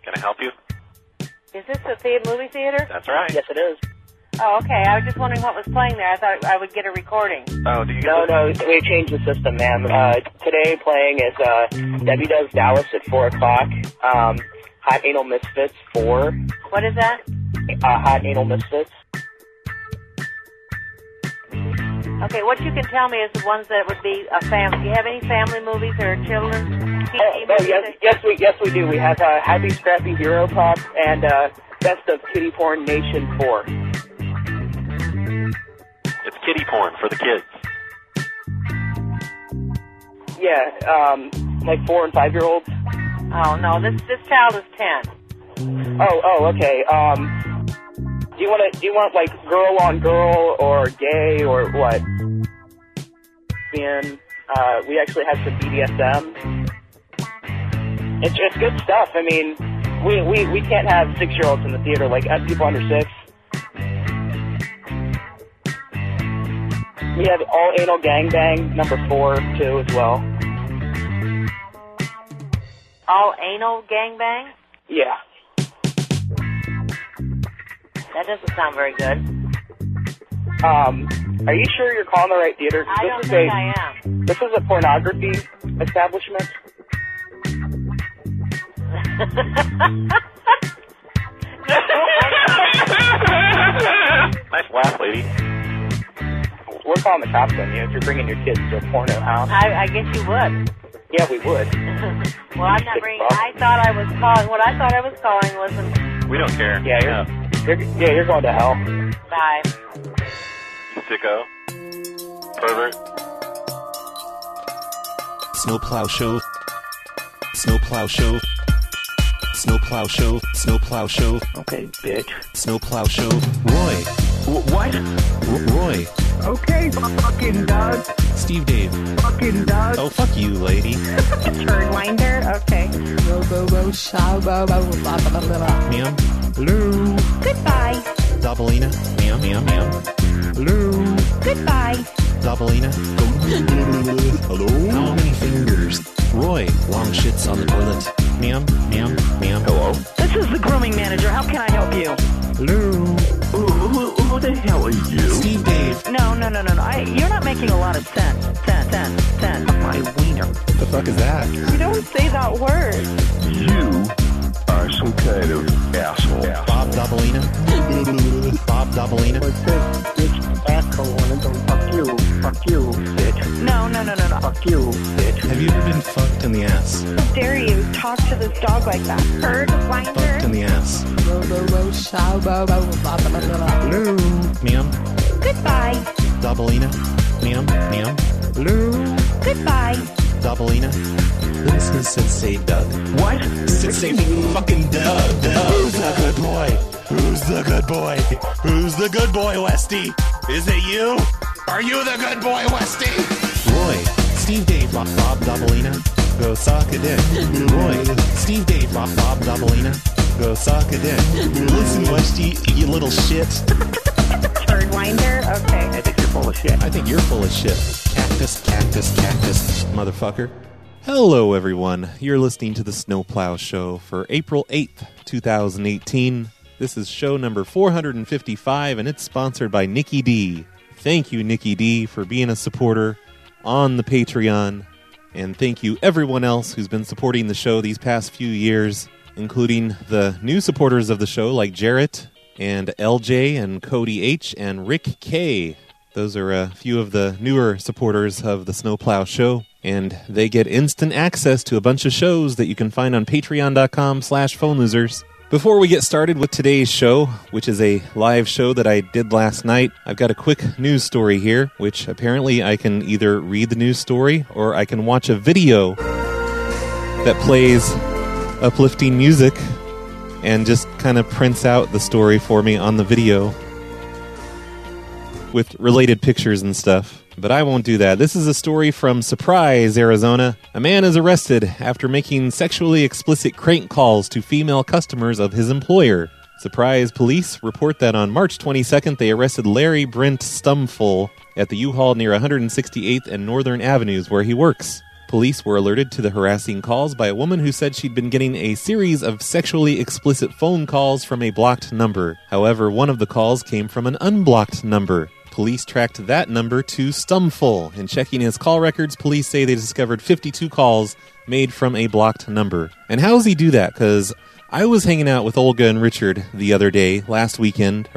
Can I help you? Is this a movie theater? That's right. Yes, it is. Oh, okay. I was just wondering what was playing there. I thought I would get a recording. Oh, do you? No, we changed the system, ma'am. Today playing is Debbie Does Dallas at 4 o'clock. Hot Anal Misfits 4. What is that? Hot Anal Misfits. Okay, what you can tell me is the ones that would be a family. Do you have any family movies or children? Yes, we do. We have Happy Scrappy Hero Pop and Best of Kitty Porn Nation 4. It's kiddie porn for the kids. Yeah, like 4 and 5-year-olds. Oh no, this child is 10. Oh, okay. Do you want like girl on girl or gay or what? And we actually have some BDSM. It's good stuff. I mean, we can't have 6-year-olds in the theater, like people under 6. We have All Anal Gangbang number 4 too as well. All Anal Gangbang? Yeah. That doesn't sound very good. Are you sure you're calling the right theater? I don't think I am. This is a pornography establishment. Nice laugh, lady. We're calling the cops on you if you're bringing your kids to a porno house. I guess you would. Yeah, we would. Well, I'm not bringing. I thought I was calling. What I thought I was calling wasn't. We don't care. Yeah, you're going to hell. Bye. You sicko. Pervert. Snowplow Show. Snowplow Show. Snowplow Show. Snowplow Show. Okay, bitch. Snowplow Show. Roy. What? Roy. Okay, fucking Doug. Steve Dave. Fucking Doug. Oh, fuck you, lady. Turnwinder? Okay. Ma'am. Hello. Goodbye. Doubleina. Ma'am. Hello. Goodbye. Doubleina. Hello. How many fingers? Roy. Long shits on the toilet. Ma'am. Hello. This is the grooming manager. How can I help you? Hello. Who the hell are you? Steve Dave. No. You're not making a lot of sense. My wiener. What the fuck is that? You don't say that word. You are some kind of asshole. Bob Doubleina. Bob Doubleina. Bitch, asshole, and don't fuck you, bitch. No. Fuck you, bitch. Have you ever been fucked in the ass? How dare you talk to this dog like that? Fucked in Turnwinder? the ass. Hello. Ma'am. Goodbye. Doubleina. Ma'am. Hello. Goodbye. Doubleina. This is Sensei Doug. What? Sensei fucking Doug. Who's the good boy? Who's the good boy? Who's the good boy, Westy? Is it you? Are you the good boy, Westy? Roy. Steve Dave. Bob Doubleina. Go suck a dick. Roy. Steve Dave. Bob Doubleina. Go suck a dick. Listen, Westy, you little shit. Turnwinder? Okay. I think you're full of shit. I think you're full of shit. Cactus, motherfucker. Hello, everyone. You're listening to the Snowplow Show for April 8th, 2018. This is show number 455, and it's sponsored by Nikki D. Thank you, Nikki D, for being a supporter on the Patreon. And thank you, everyone else who's been supporting the show these past few years, including the new supporters of the show like Jarrett and LJ and Cody H and Rick K. Those are a few of the newer supporters of the Snowplow Show, and they get instant access to a bunch of shows that you can find on patreon.com/phonelosers. Before we get started with today's show, which is a live show that I did last night, I've got a quick news story here, which apparently I can either read the news story or I can watch a video that plays uplifting music and just kind of prints out the story for me on the video with related pictures and stuff. But I won't do that. This is a story from Surprise, Arizona. A man is arrested after making sexually explicit crank calls to female customers of his employer. Surprise police report that on March 22nd, they arrested Larry Brent Stumfull at the U-Haul near 168th and Northern Avenues where he works. Police were alerted to the harassing calls by a woman who said she'd been getting a series of sexually explicit phone calls from a blocked number. However, one of the calls came from an unblocked number. Police tracked that number to Stumful. In checking his call records, police say they discovered 52 calls made from a blocked number. And how does he do that? Because I was hanging out with Olga and Richard the other day, last week,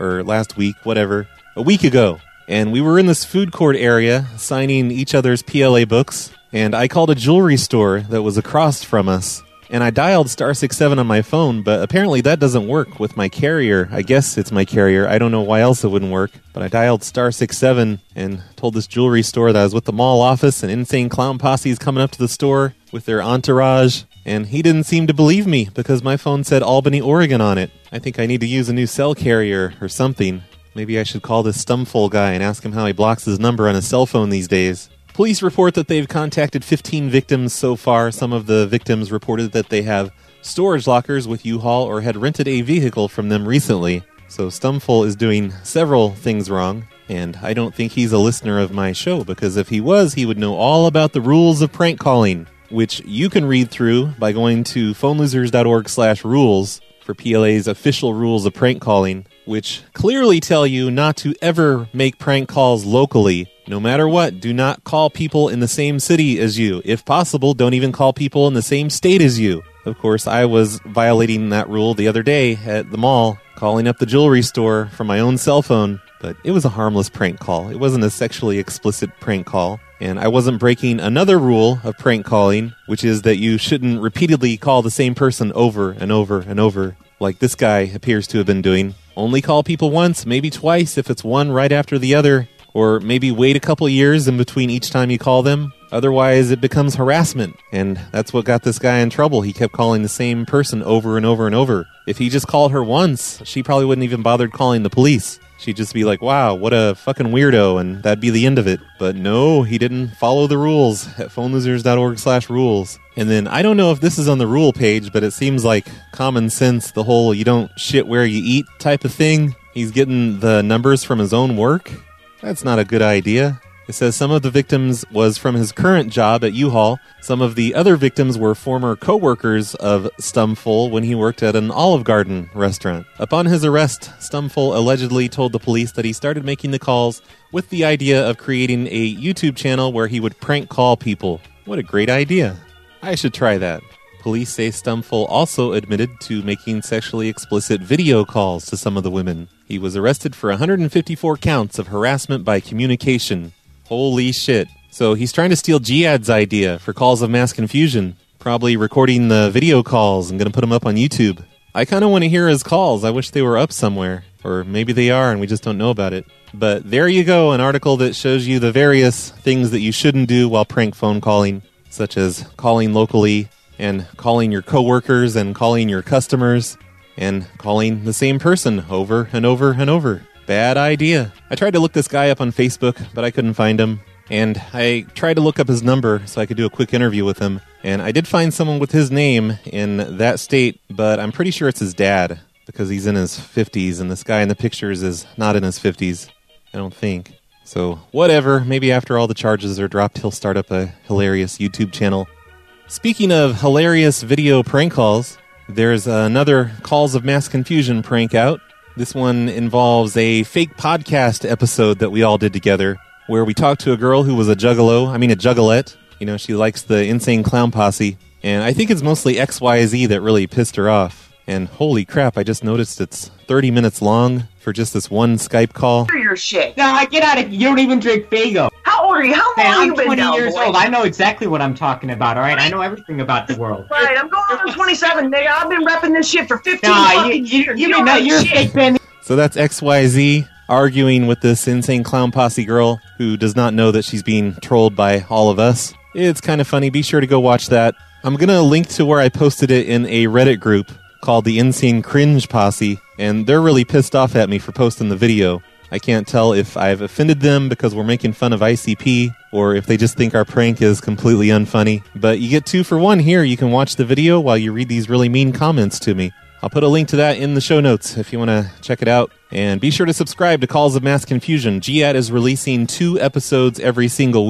whatever, a week ago. And we were in this food court area signing each other's PLA books. And I called a jewelry store that was across from us. And I dialed *67 on my phone, but apparently that doesn't work with my carrier. I guess it's my carrier. I don't know why else it wouldn't work. But I dialed *67 and told this jewelry store that I was with the mall office and Insane Clown Posse is coming up to the store with their entourage. And he didn't seem to believe me because my phone said Albany, Oregon on it. I think I need to use a new cell carrier or something. Maybe I should call this Stumful guy and ask him how he blocks his number on his cell phone these days. Police report that they've contacted 15 victims so far. Some of the victims reported that they have storage lockers with U-Haul or had rented a vehicle from them recently. So Stumful is doing several things wrong, and I don't think he's a listener of my show, because if he was, he would know all about the rules of prank calling, which you can read through by going to phonelosers.org/rules for PLA's official rules of prank calling, which clearly tell you not to ever make prank calls locally. No matter what, do not call people in the same city as you. If possible, don't even call people in the same state as you. Of course, I was violating that rule the other day at the mall, calling up the jewelry store from my own cell phone. But it was a harmless prank call. It wasn't a sexually explicit prank call. And I wasn't breaking another rule of prank calling, which is that you shouldn't repeatedly call the same person over and over and over, like this guy appears to have been doing. Only call people once, maybe twice if it's one right after the other. Or maybe wait a couple years in between each time you call them. Otherwise, it becomes harassment. And that's what got this guy in trouble. He kept calling the same person over and over and over. If he just called her once, she probably wouldn't even bothered calling the police. She'd just be like, wow, what a fucking weirdo, and that'd be the end of it. But no, he didn't follow the rules at phonelosers.org/rules. And then, I don't know if this is on the rule page, but it seems like common sense, the whole you don't shit where you eat type of thing. He's getting the numbers from his own work. That's not a good idea. It says some of the victims was from his current job at U-Haul. Some of the other victims were former co-workers of Stumful when he worked at an Olive Garden restaurant. Upon his arrest, Stumful allegedly told the police that he started making the calls with the idea of creating a YouTube channel where he would prank call people. What a great idea. I should try that. Police say Stumful also admitted to making sexually explicit video calls to some of the women. He was arrested for 154 counts of harassment by communication. Holy shit. So he's trying to steal Jihad's idea for calls of mass confusion. Probably recording the video calls and going to put them up on YouTube. I kind of want to hear his calls. I wish they were up somewhere. Or maybe they are and we just don't know about it. But there you go, an article that shows you the various things that you shouldn't do while prank phone calling, such as calling locally, and calling your coworkers and calling your customers and calling the same person over and over and over. Bad idea. I tried to look this guy up on Facebook, but I couldn't find him. And I tried to look up his number so I could do a quick interview with him. And I did find someone with his name in that state, but I'm pretty sure it's his dad because he's in his 50s and this guy in the pictures is not in his 50s. I don't think. So whatever. Maybe after all the charges are dropped, he'll start up a hilarious YouTube channel. Speaking of hilarious video prank calls, there's another Calls of Mass Confusion prank out. This one involves a fake podcast episode that we all did together, where we talked to a girl who was a juggalette. You know, she likes the Insane Clown Posse. And I think it's mostly XYZ that really pissed her off. And holy crap, I just noticed it's 30 minutes long for just this one Skype call. Your shit. No, get out of here. You don't even drink Faygo. How old are you? How long have you been 20 now, years boy? old. I know exactly what I'm talking about, all right? I know everything about the world. Right, I'm going on 27, nigga. I've been repping this shit for 15 fucking years. You know you're a fake penny. So that's XYZ arguing with this Insane Clown Posse girl who does not know that she's being trolled by all of us. It's kind of funny. Be sure to go watch that. I'm going to link to where I posted it in a Reddit group called the Insane Cringe Posse, and they're really pissed off at me for posting the video. I can't tell if I've offended them because we're making fun of ICP or if they just think our prank is completely unfunny. But you get 2 for 1 here. You can watch the video while you read these really mean comments to me. I'll put a link to that in the show notes if you want to check it out. And be sure to subscribe to Calls of Mass Confusion. Jihad is releasing 2 episodes every single week.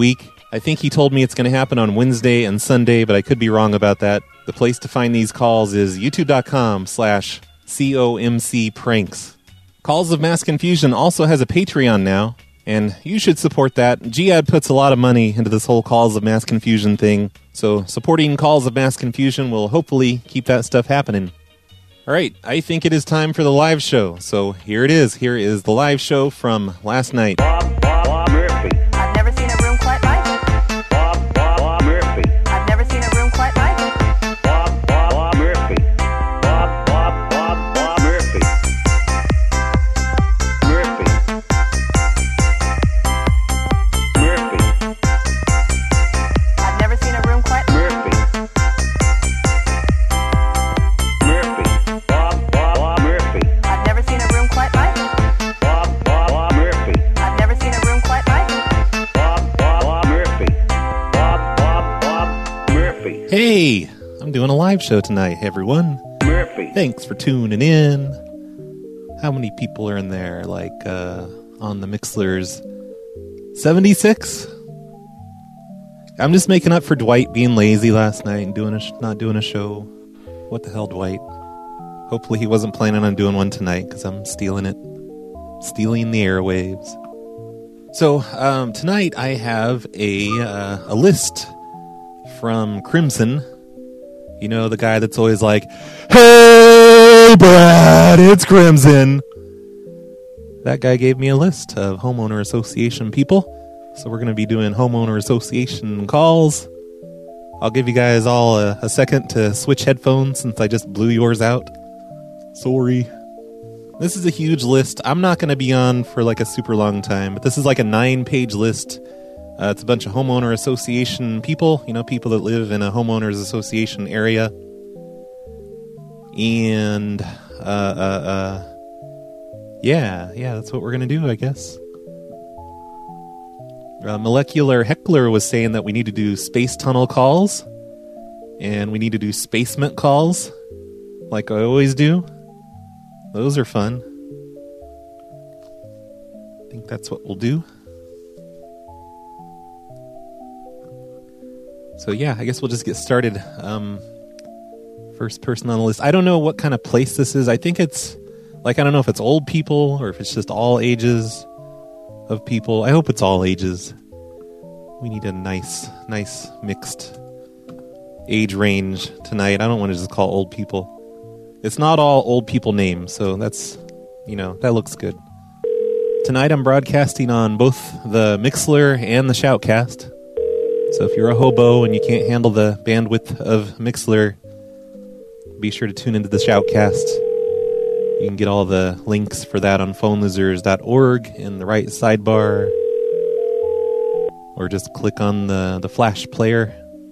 I think he told me it's going to happen on Wednesday and Sunday, but I could be wrong about that. The place to find these calls is youtube.com/COMC pranks. Calls of Mass Confusion also has a Patreon now, and you should support that. Jihad puts a lot of money into this whole Calls of Mass Confusion thing, so supporting Calls of Mass Confusion will hopefully keep that stuff happening. All right, I think it is time for the live show, so here it is. Here is the live show from last night. Bob Murphy. I've never seen a room quite like it. Bob Murphy. I've never seen a room quite like it. Bob Murphy. Bob Murphy. Murphy. Murphy. I've never seen a room quite like Murphy. Murphy. Bob Murphy. I've never seen a room quite like it. Bob Murphy. I've never seen a room quite like it. Bob Murphy. Bob Murphy. Hey, I'm doing a live show tonight, everyone. Murphy. Thanks for tuning in. How many people are in there? Like, on the Mixlers? 76? I'm just making up for Dwight being lazy last night and not doing a show. What the hell, Dwight? Hopefully he wasn't planning on doing one tonight, because I'm stealing it. Stealing the airwaves. So, tonight I have a list from Crimson. You know, the guy that's always like, "Hey, Brad, it's Crimson." That guy gave me a list of homeowner association people. So we're going to be doing homeowner association calls. I'll give you guys all a second to switch headphones since I just blew yours out. Sorry. This is a huge list. I'm not going to be on for like a super long time, but this is like a 9-page list. It's a bunch of homeowner association people, you know, people that live in a homeowners association area. And, yeah, that's what we're going to do, I guess. Molecular Heckler was saying that we need to do space tunnel calls, and we need to do spacement calls, like I always do. Those are fun. I think that's what we'll do. So yeah, I guess we'll just get started. First person on the list. I don't know what kind of place this is. I think it's, like, I don't know if it's old people or if it's just all ages of people. I hope it's all ages. We need a nice mixed age range tonight. I don't want to just call old people. It's not all old people names, so that's, you know, that looks good. Tonight I'm broadcasting on both the Mixler and the Shoutcast. So if you're a hobo and you can't handle the bandwidth of Mixler, be sure to tune into the Shoutcast. You can get all the links for that on phonelosers.org in the right sidebar. Or just click on the Flash player.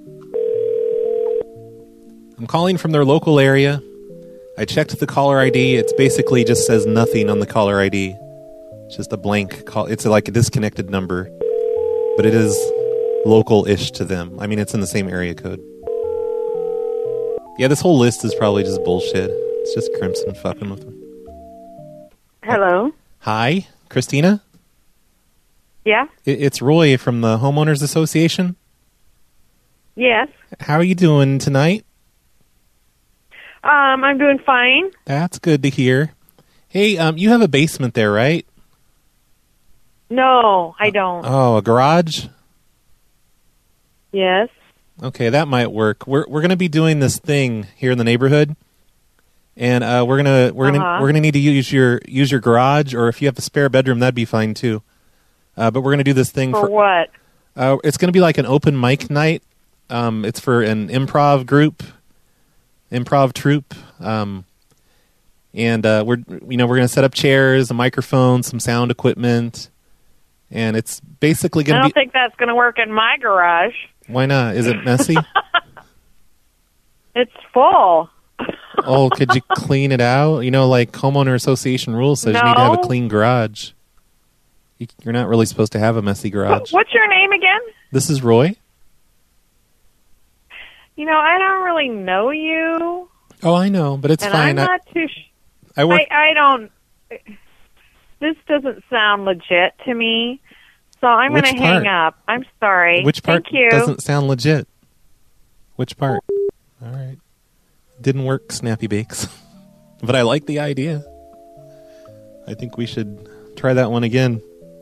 I'm calling from their local area. I checked the caller ID. It basically just says nothing on the caller ID. It's just a blank call. It's like a disconnected number. But it is local-ish to them. I mean, it's in the same area code. Yeah, this whole list is probably just bullshit. It's just Crimson fucking with them. Hello? Hi, Christina? Yeah? It's Roy from the Homeowners Association. Yes. How are you doing tonight? I'm doing fine. That's good to hear. Hey, you have a basement there, right? No, I don't. Oh, a garage? Yes. Okay, that might work. We're going to be doing this thing here in the neighborhood, and we're gonna need to use your garage, or if you have a spare bedroom, that'd be fine too. But we're gonna do this thing for what? It's gonna be like an open mic night. It's for an improv troupe, and we're gonna set up chairs, a microphone, some sound equipment, and it's basically gonna. I don't think that's gonna work in my garage. Why not? Is it messy? It's full. Oh, could you clean it out? You know, like homeowner association rules says you need to have a clean garage. You're not really supposed to have a messy garage. What's your name again? This is Roy. You know, I don't really know you. Oh, I know, but it's and fine. I'm not too. I don't. This doesn't sound legit to me. So I'm going Which to hang part? up. I'm sorry. Which part Thank you. doesn't sound legit? Which part? All right. Didn't work, Snappy Bakes. But I like the idea. I think we should try that one again.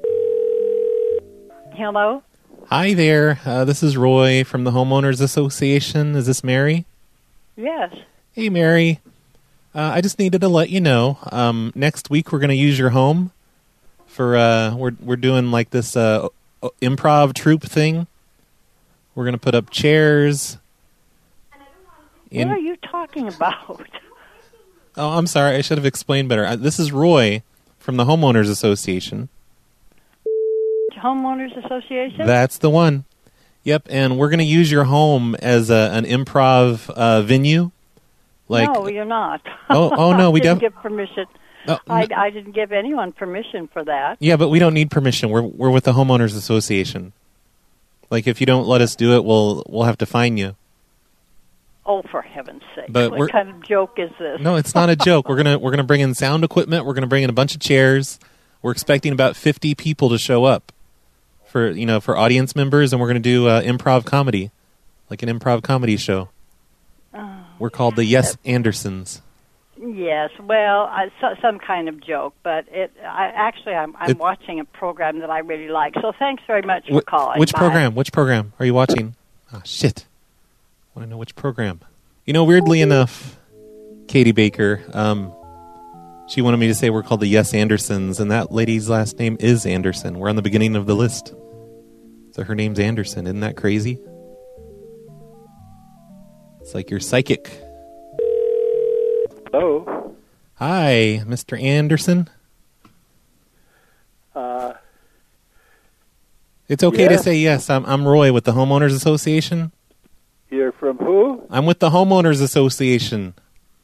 Hello? Hi there. This is Roy from the Homeowners Association. Is this Mary? Yes. Hey, Mary. I just needed to let you know. Next week we're going to use your home for we're doing like this improv troupe thing. We're going to put up chairs. What are you talking about? Oh, I'm sorry. I should have explained better. This is Roy from the Homeowners Association. Homeowners Association? That's the one. Yep, and we're going to use your home as an improv venue. No, you're not. Oh no, we didn't don't give permission. Oh, I didn't give anyone permission for that. Yeah, but we don't need permission. We're with the Homeowners Association. Like, if you don't let us do it, we'll have to fine you. Oh, for heaven's sake! But what kind of joke is this? No, it's not a joke. We're gonna bring in sound equipment. We're gonna bring in a bunch of chairs. We're expecting about 50 people to show up for audience members, and we're gonna do improv comedy, like an improv comedy show. We're called the Yes Andersons. Yes, well, some kind of joke, but I'm watching a program that I really like. So thanks very much for calling. Which Bye. program? Which program are you watching? Ah, shit. I want to know which program. Weirdly enough, Katie Baker, she wanted me to say we're called the Yes Andersons, and that lady's last name is Anderson. We're on the beginning of the list. So her name's Anderson. Isn't that crazy? It's like you're psychic. Hello. Hi, Mr. Anderson. It's okay to say yes. I'm Roy with the Homeowners Association. You're from who? I'm with the Homeowners Association.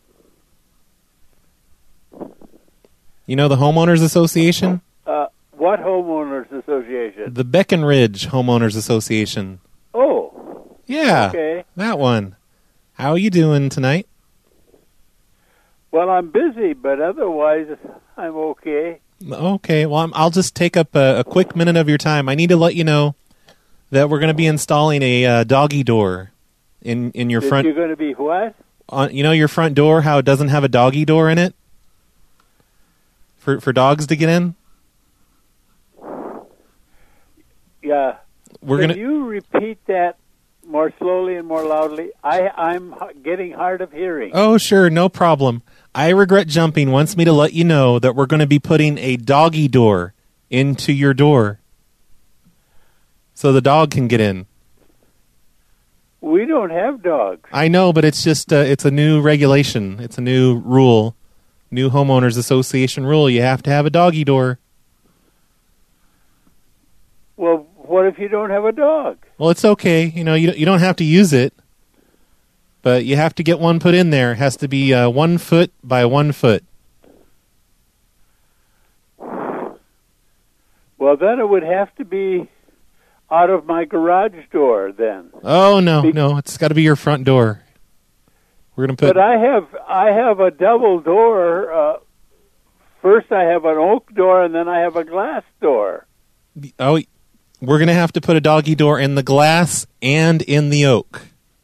You know the Homeowners Association? What Homeowners Association? The Breckenridge Homeowners Association. Oh. Yeah. Okay. That one. How are you doing tonight? Well, I'm busy, but otherwise I'm okay. Okay. Well, I'll just take up a quick minute of your time. I need to let you know that we're going to be installing a doggy door in your front. You're going to be what? Your front door, how it doesn't have a doggy door in it? For dogs to get in? Yeah. Can you repeat that more slowly and more loudly? I'm getting hard of hearing. Oh, sure, no problem. I Regret Jumping wants me to let you know that we're going to be putting a doggy door into your door so the dog can get in. We don't have dogs. I know, but it's just it's a new regulation. It's a new rule. New Homeowners Association rule. You have to have a doggy door. Well, what if you don't have a dog? Well, it's okay. You don't have to use it, but you have to get one put in there. It has to be 1 foot by 1 foot. Well, then it would have to be out of my garage door then. Oh, no, it's got to be your front door. We're going to put. But I have a double door. First I have an oak door, and then I have a glass door. Oh, we're going to have to put a doggy door in the glass and in the oak.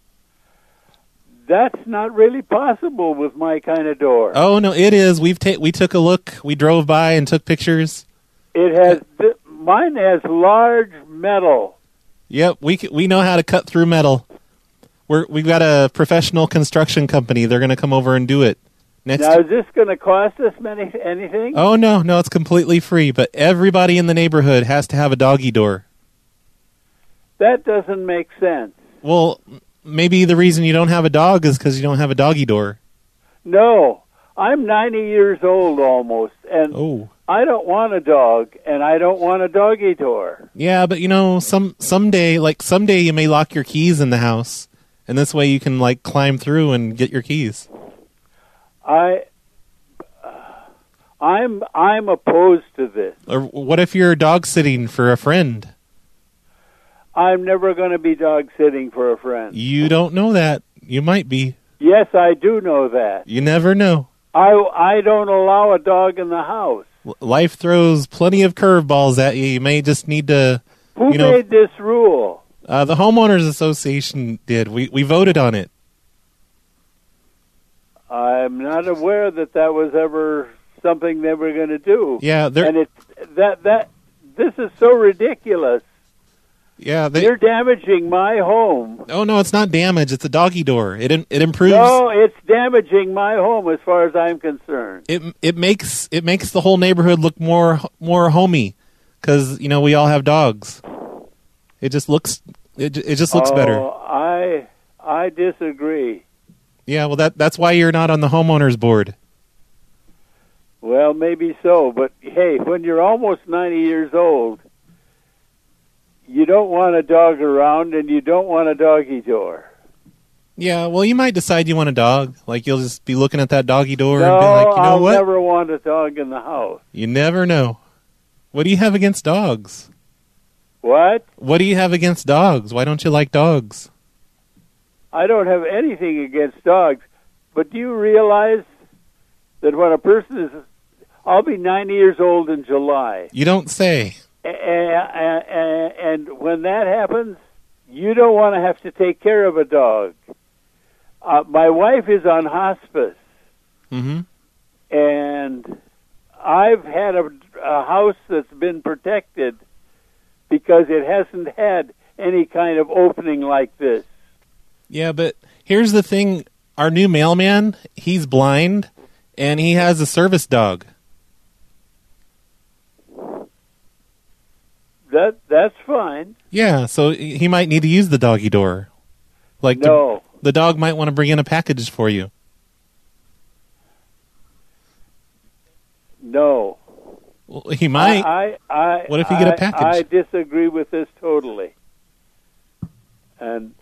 That's not really possible with my kind of door. Oh, no, it is. We took a look. We drove by and took pictures. It has mine has large metal. Yep, we know how to cut through metal. We've got a professional construction company. They're going to come over and do it. Now, is this going to cost us anything? Oh, no, it's completely free, but everybody in the neighborhood has to have a doggy door. That doesn't make sense. Well, maybe the reason you don't have a dog is because you don't have a doggy door. No, I'm 90 years old almost, and I don't want a dog, and I don't want a doggy door. Yeah, but someday you may lock your keys in the house, and this way you can climb through and get your keys. I'm opposed to this. Or what if you're dog sitting for a friend? I'm never going to be dog sitting for a friend. You don't know that. You might be. Yes, I do know that. You never know. I don't allow a dog in the house. Life throws plenty of curveballs at you. You may just need to Who made this rule? The homeowners association did. We voted on it. I'm not aware that was ever something they were going to do. Yeah, and this is so ridiculous. Yeah, you're damaging my home. Oh no, it's not damage. It's a doggy door. It improves. No, it's damaging my home as far as I'm concerned. It makes the whole neighborhood look more homey because we all have dogs. It just looks better. I disagree. Yeah, well that's why you're not on the homeowners board. Well, maybe so, but hey, when you're almost 90 years old, you don't want a dog around and you don't want a doggy door. Yeah, well, you might decide you want a dog. Like, you'll just be looking at that doggy door no, and be like, I'll what? never want a dog in the house. You never know. What do you have against dogs? What? What do you have against dogs? Why don't you like dogs? I don't have anything against dogs, but do you realize that when a person is... I'll be 90 years old in July. You don't say. And when that happens, you don't want to have to take care of a dog. My wife is on hospice. Mm-hmm. And I've had a house that's been protected because it hasn't had any kind of opening like this. Yeah, but here's the thing. Our new mailman, he's blind, and he has a service dog. That's fine. Yeah, so he might need to use the doggy door. Like, no. The dog might want to bring in a package for you. No. Well, he might. What if you get a package? I disagree with this totally. And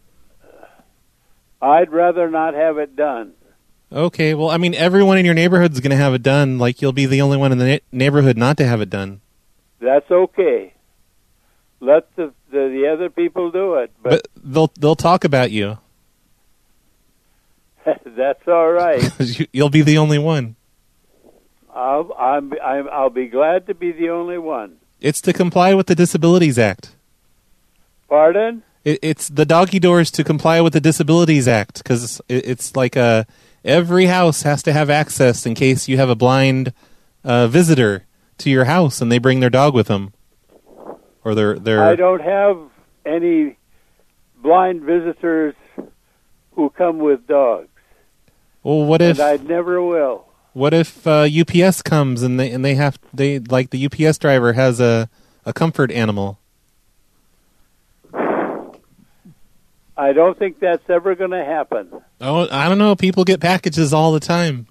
I'd rather not have it done. Okay, well, I mean, everyone in your neighborhood's going to have it done. Like, you'll be the only one in the neighborhood not to have it done. That's okay. Let the other people do it. But they'll talk about you. That's all right. You'll be the only one. I'll be glad to be the only one. It's to comply with the Disabilities Act. Pardon? It's the doggy doors to comply with the Disabilities Act because it's like every house has to have access in case you have a blind visitor to your house and they bring their dog with them. Or their I don't have any blind visitors who come with dogs. Well, what if? And I never will. What if UPS comes and they like the UPS driver has a comfort animal? I don't think that's ever going to happen. Oh, I don't know. People get packages all the time.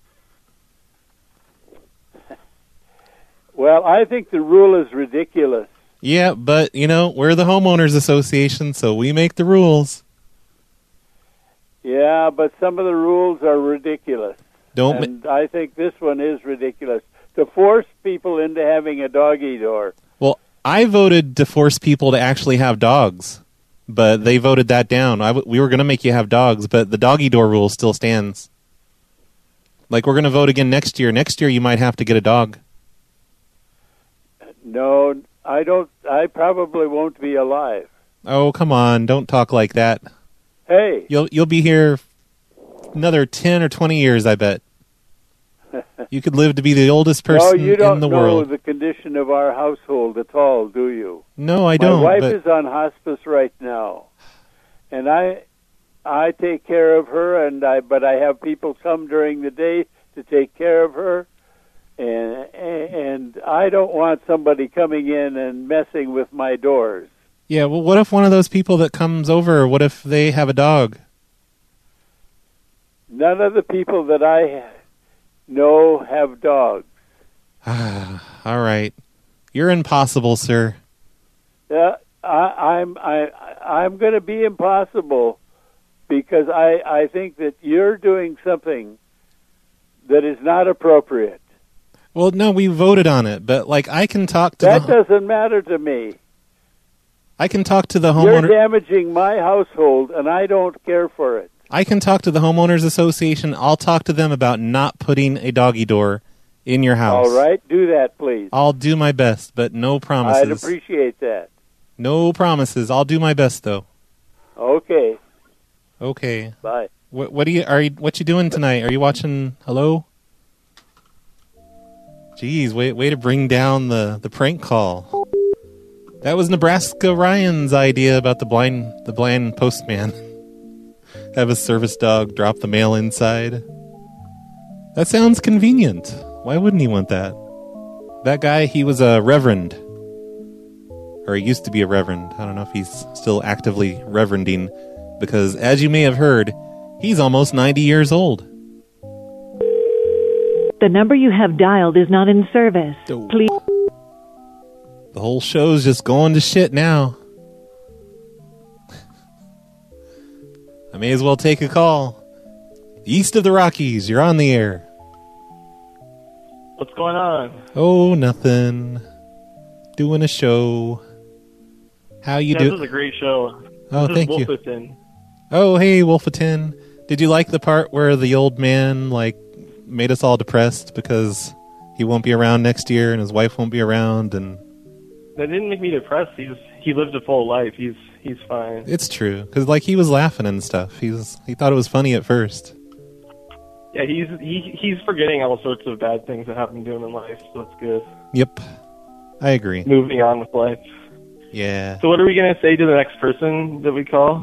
Well, I think the rule is ridiculous. Yeah, but, we're the homeowners association, so we make the rules. Yeah, but some of the rules are ridiculous. And I think this one is ridiculous. To force people into having a doggy door. Well, I voted to force people to actually have dogs, but they voted that down. We were going to make you have dogs, but the doggy door rule still stands. Like, we're going to vote again next year. Next year, you might have to get a dog. No, I don't. I probably won't be alive. Oh, come on. Don't talk like that. Hey. You'll be here another 10 or 20 years, I bet. You could live to be the oldest person you don't in the know world. The condition of our household at all, do you? No, I don't. My wife is on hospice right now, and I take care of her, but I have people come during the day to take care of her, and I don't want somebody coming in and messing with my doors. Yeah, well, what if one of those people that comes over, what if they have a dog? None of the people that I know have dogs. All right. You're impossible, sir. Yeah, I'm going to be impossible because I think that you're doing something that is not appropriate. Well, no, we voted on it, but I can talk to that doesn't matter to me. I can talk to the homeowner. You're damaging my household, and I don't care for it. I can talk to the homeowners association. I'll talk to them about not putting a doggy door in your house. All right, do that, please. I'll do my best, but no promises. I'd appreciate that. No promises. I'll do my best, though. Okay. Okay. Bye. What you doing tonight? Are you watching? Hello? Jeez, way to bring down the prank call. That was Nebraska Ryan's idea about the blind postman. Have a service dog drop the mail inside. That sounds convenient. Why wouldn't he want that? That guy, he was a reverend. Or he used to be a reverend. I don't know if he's still actively reverending. Because, as you may have heard, he's almost 90 years old. The number you have dialed is not in service. Please. The whole show's just going to shit now. I may as well take a call. East of the Rockies, you're on the air. What's going on? Oh, nothing. Doing a show. How you doing? This is a great show. Oh, this thank is you. Wolferton. Oh, hey, Wolferton. Did you like the part where the old man, made us all depressed because he won't be around next year and his wife won't be around? And That didn't make me depressed. He lived a full life. He's fine. it's true, because he was laughing and stuff. He thought it was funny at first. Yeah, he's forgetting all sorts of bad things that happened to him in life, so it's good. Yep, I agree. Moving on with life. Yeah. So what are we going to say to the next person that we call?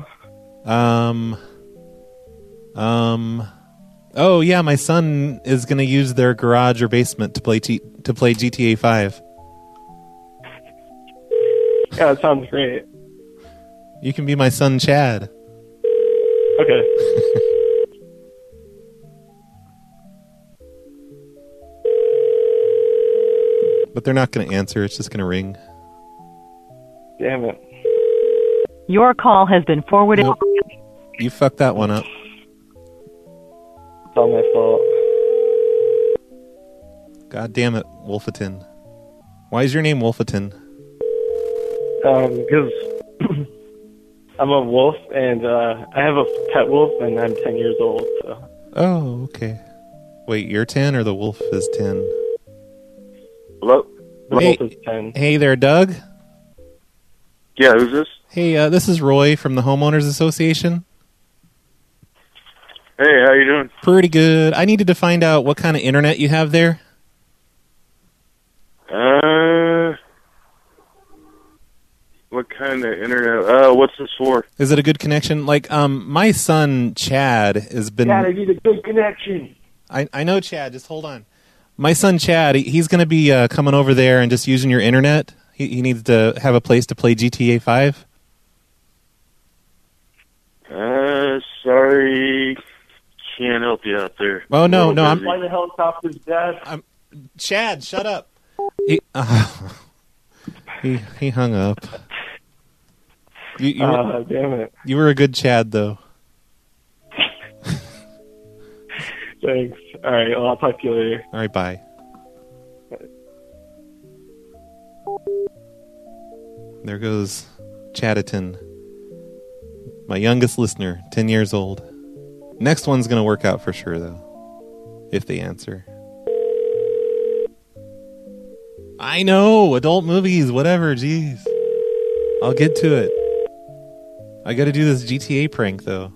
Oh yeah, my son is going to use their garage or basement to play GTA 5. Yeah, that sounds great. You can be my son, Chad. Okay. But they're not going to answer. It's just going to ring. Damn it. Your call has been forwarded. Nope. You fucked that one up. It's all my fault. God damn it, Wolferton. Why is your name Wolferton? Because I'm a wolf, and I have a pet wolf, and I'm 10 years old. So. Oh, okay. Wait, you're 10 or the wolf is 10? Hello? The Hey, wolf is 10. hey there, Doug. Yeah, who's this? Hey, this is Roy from the Homeowners Association. Hey, how you doing? Pretty good. I needed to find out what kind of internet you have there. What kind of internet? What's this for? Is it a good connection? My son, Chad, has been... Dad, I need a good connection. I know, Chad. Just hold on. My son, Chad, he's going to be coming over there and just using your internet. He needs to have a place to play GTA 5. Sorry. Can't help you out there. Oh, no, I'm... Fly the helicopters, Dad. Chad, shut up. He hung up. Damn it. You were a good Chad, though. Thanks. All right, well, I'll talk to you later. All right, bye. There goes Chaditon, my youngest listener, 10 years old. Next one's going to work out for sure, though, if they answer. I know, adult movies, whatever, jeez. I'll get to it. I got to do this GTA prank, though.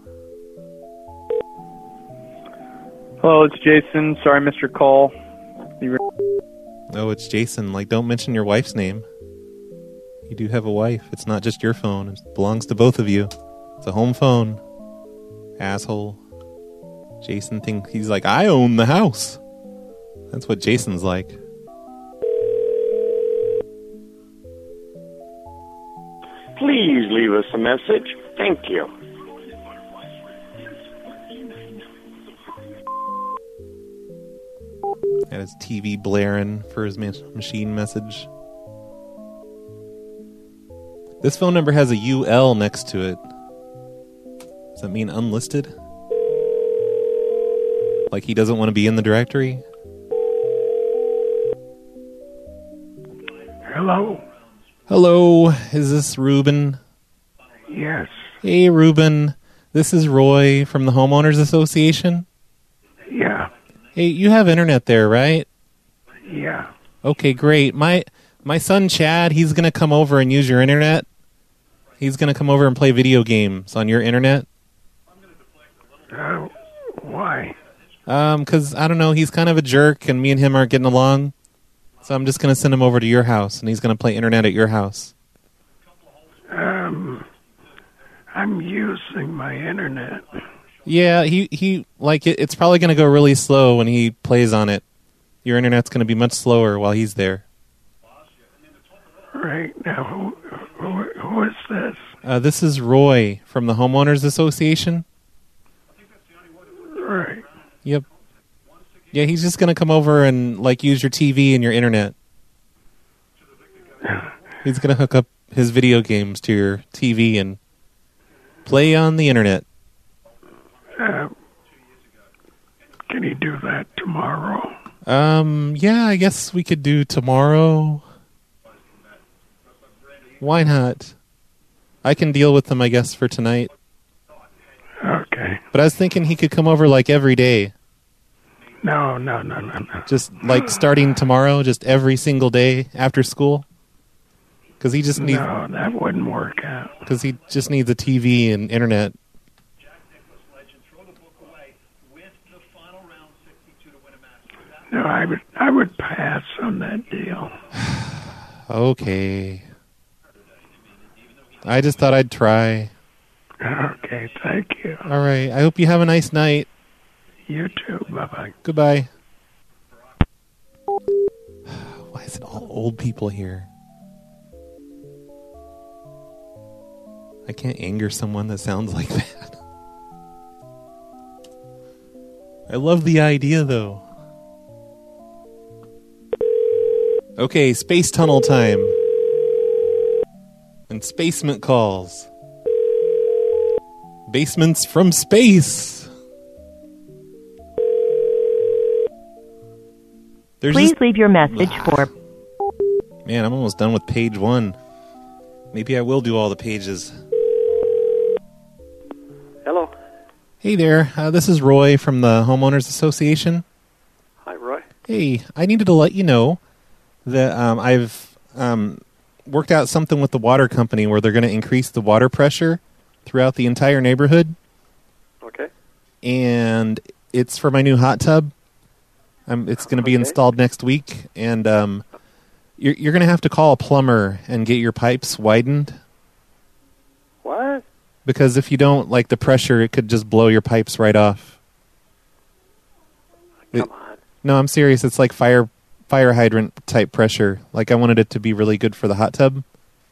Hello, it's Jason. Sorry I missed your call. Oh, it's Jason. Don't mention your wife's name. You do have a wife. It's not just your phone. It belongs to both of you. It's a home phone. Asshole. Jason thinks he's like, I own the house. That's what Jason's like. Please leave us a message. Thank you. Had his TV blaring for his machine message. This phone number has a UL next to it. Does that mean unlisted? Like he doesn't want to be in the directory? Hello? Hello, is this Ruben? Yes. Hey, Ruben. This is Roy from the Homeowners Association. Yeah. Hey, you have internet there, right? Yeah. Okay, great. My son Chad, he's going to come over and use your internet. He's going to come over and play video games on your internet. Why? 'Cause I don't know, he's kind of a jerk and me and him aren't getting along. So I'm just going to send him over to your house and he's going to play internet at your house. I'm using my internet. Yeah, he like it's probably going to go really slow when he plays on it. Your internet's going to be much slower while he's there. Right now, who is this? This is Roy from the Homeowners Association. Right. Yep. Yeah, he's just going to come over and like use your TV and your internet. He's going to hook up his video games to your TV and play on the internet. Can he do that tomorrow? Yeah, I guess we could do tomorrow. Why not? I can deal with them, I guess, for tonight. Okay. But I was thinking he could come over like every day. No. Just like starting tomorrow, just every single day after school. Because he just needs. No, that wouldn't work out. Because he just needs a TV and internet. No, I would pass on that deal. Okay. I just thought I'd try. Okay, thank you. All right. I hope you have a nice night. You too. Bye-bye. Goodbye. Why is it all old people here? I can't anger someone that sounds like that. I love the idea, though. Okay, space tunnel time. And spacement calls. Basements from space. Please leave your message for... Man, I'm almost done with page 1. Maybe I will do all the pages. Hello. Hey there, this is Roy from the Homeowners Association. Hi, Roy. Hey, I needed to let you know that I've worked out something with the water company where they're going to increase the water pressure throughout the entire neighborhood. Okay. And it's for my new hot tub. It's going to be installed next week, and you're going to have to call a plumber and get your pipes widened. What? Because if you don't, like the pressure, it could just blow your pipes right off. Come on. No, I'm serious. It's like fire hydrant type pressure. Like I wanted it to be really good for the hot tub.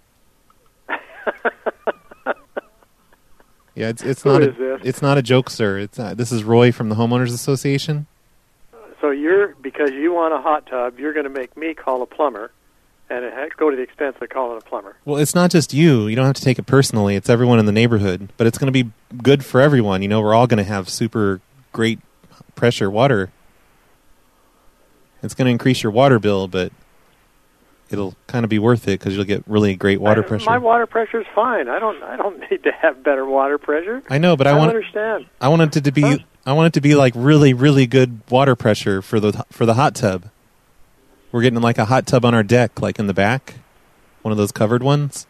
Yeah, it's Who not. is this? It's not a joke, sir. This is Roy from the Homeowners Association. So because you want a hot tub, you're going to make me call a plumber, and it has to go to the expense of calling a plumber. Well, it's not just you. You don't have to take it personally. It's everyone in the neighborhood. But it's going to be good for everyone. You know, we're all going to have super great pressure water. It's going to increase your water bill, but it'll kind of be worth it because you'll get really great water pressure. My water pressure's fine. I don't need to have better water pressure. I know, but I don't understand. I want it to be. Huh? I want it to be like really, really good water pressure for the hot tub. We're getting like a hot tub on our deck, like in the back, one of those covered ones.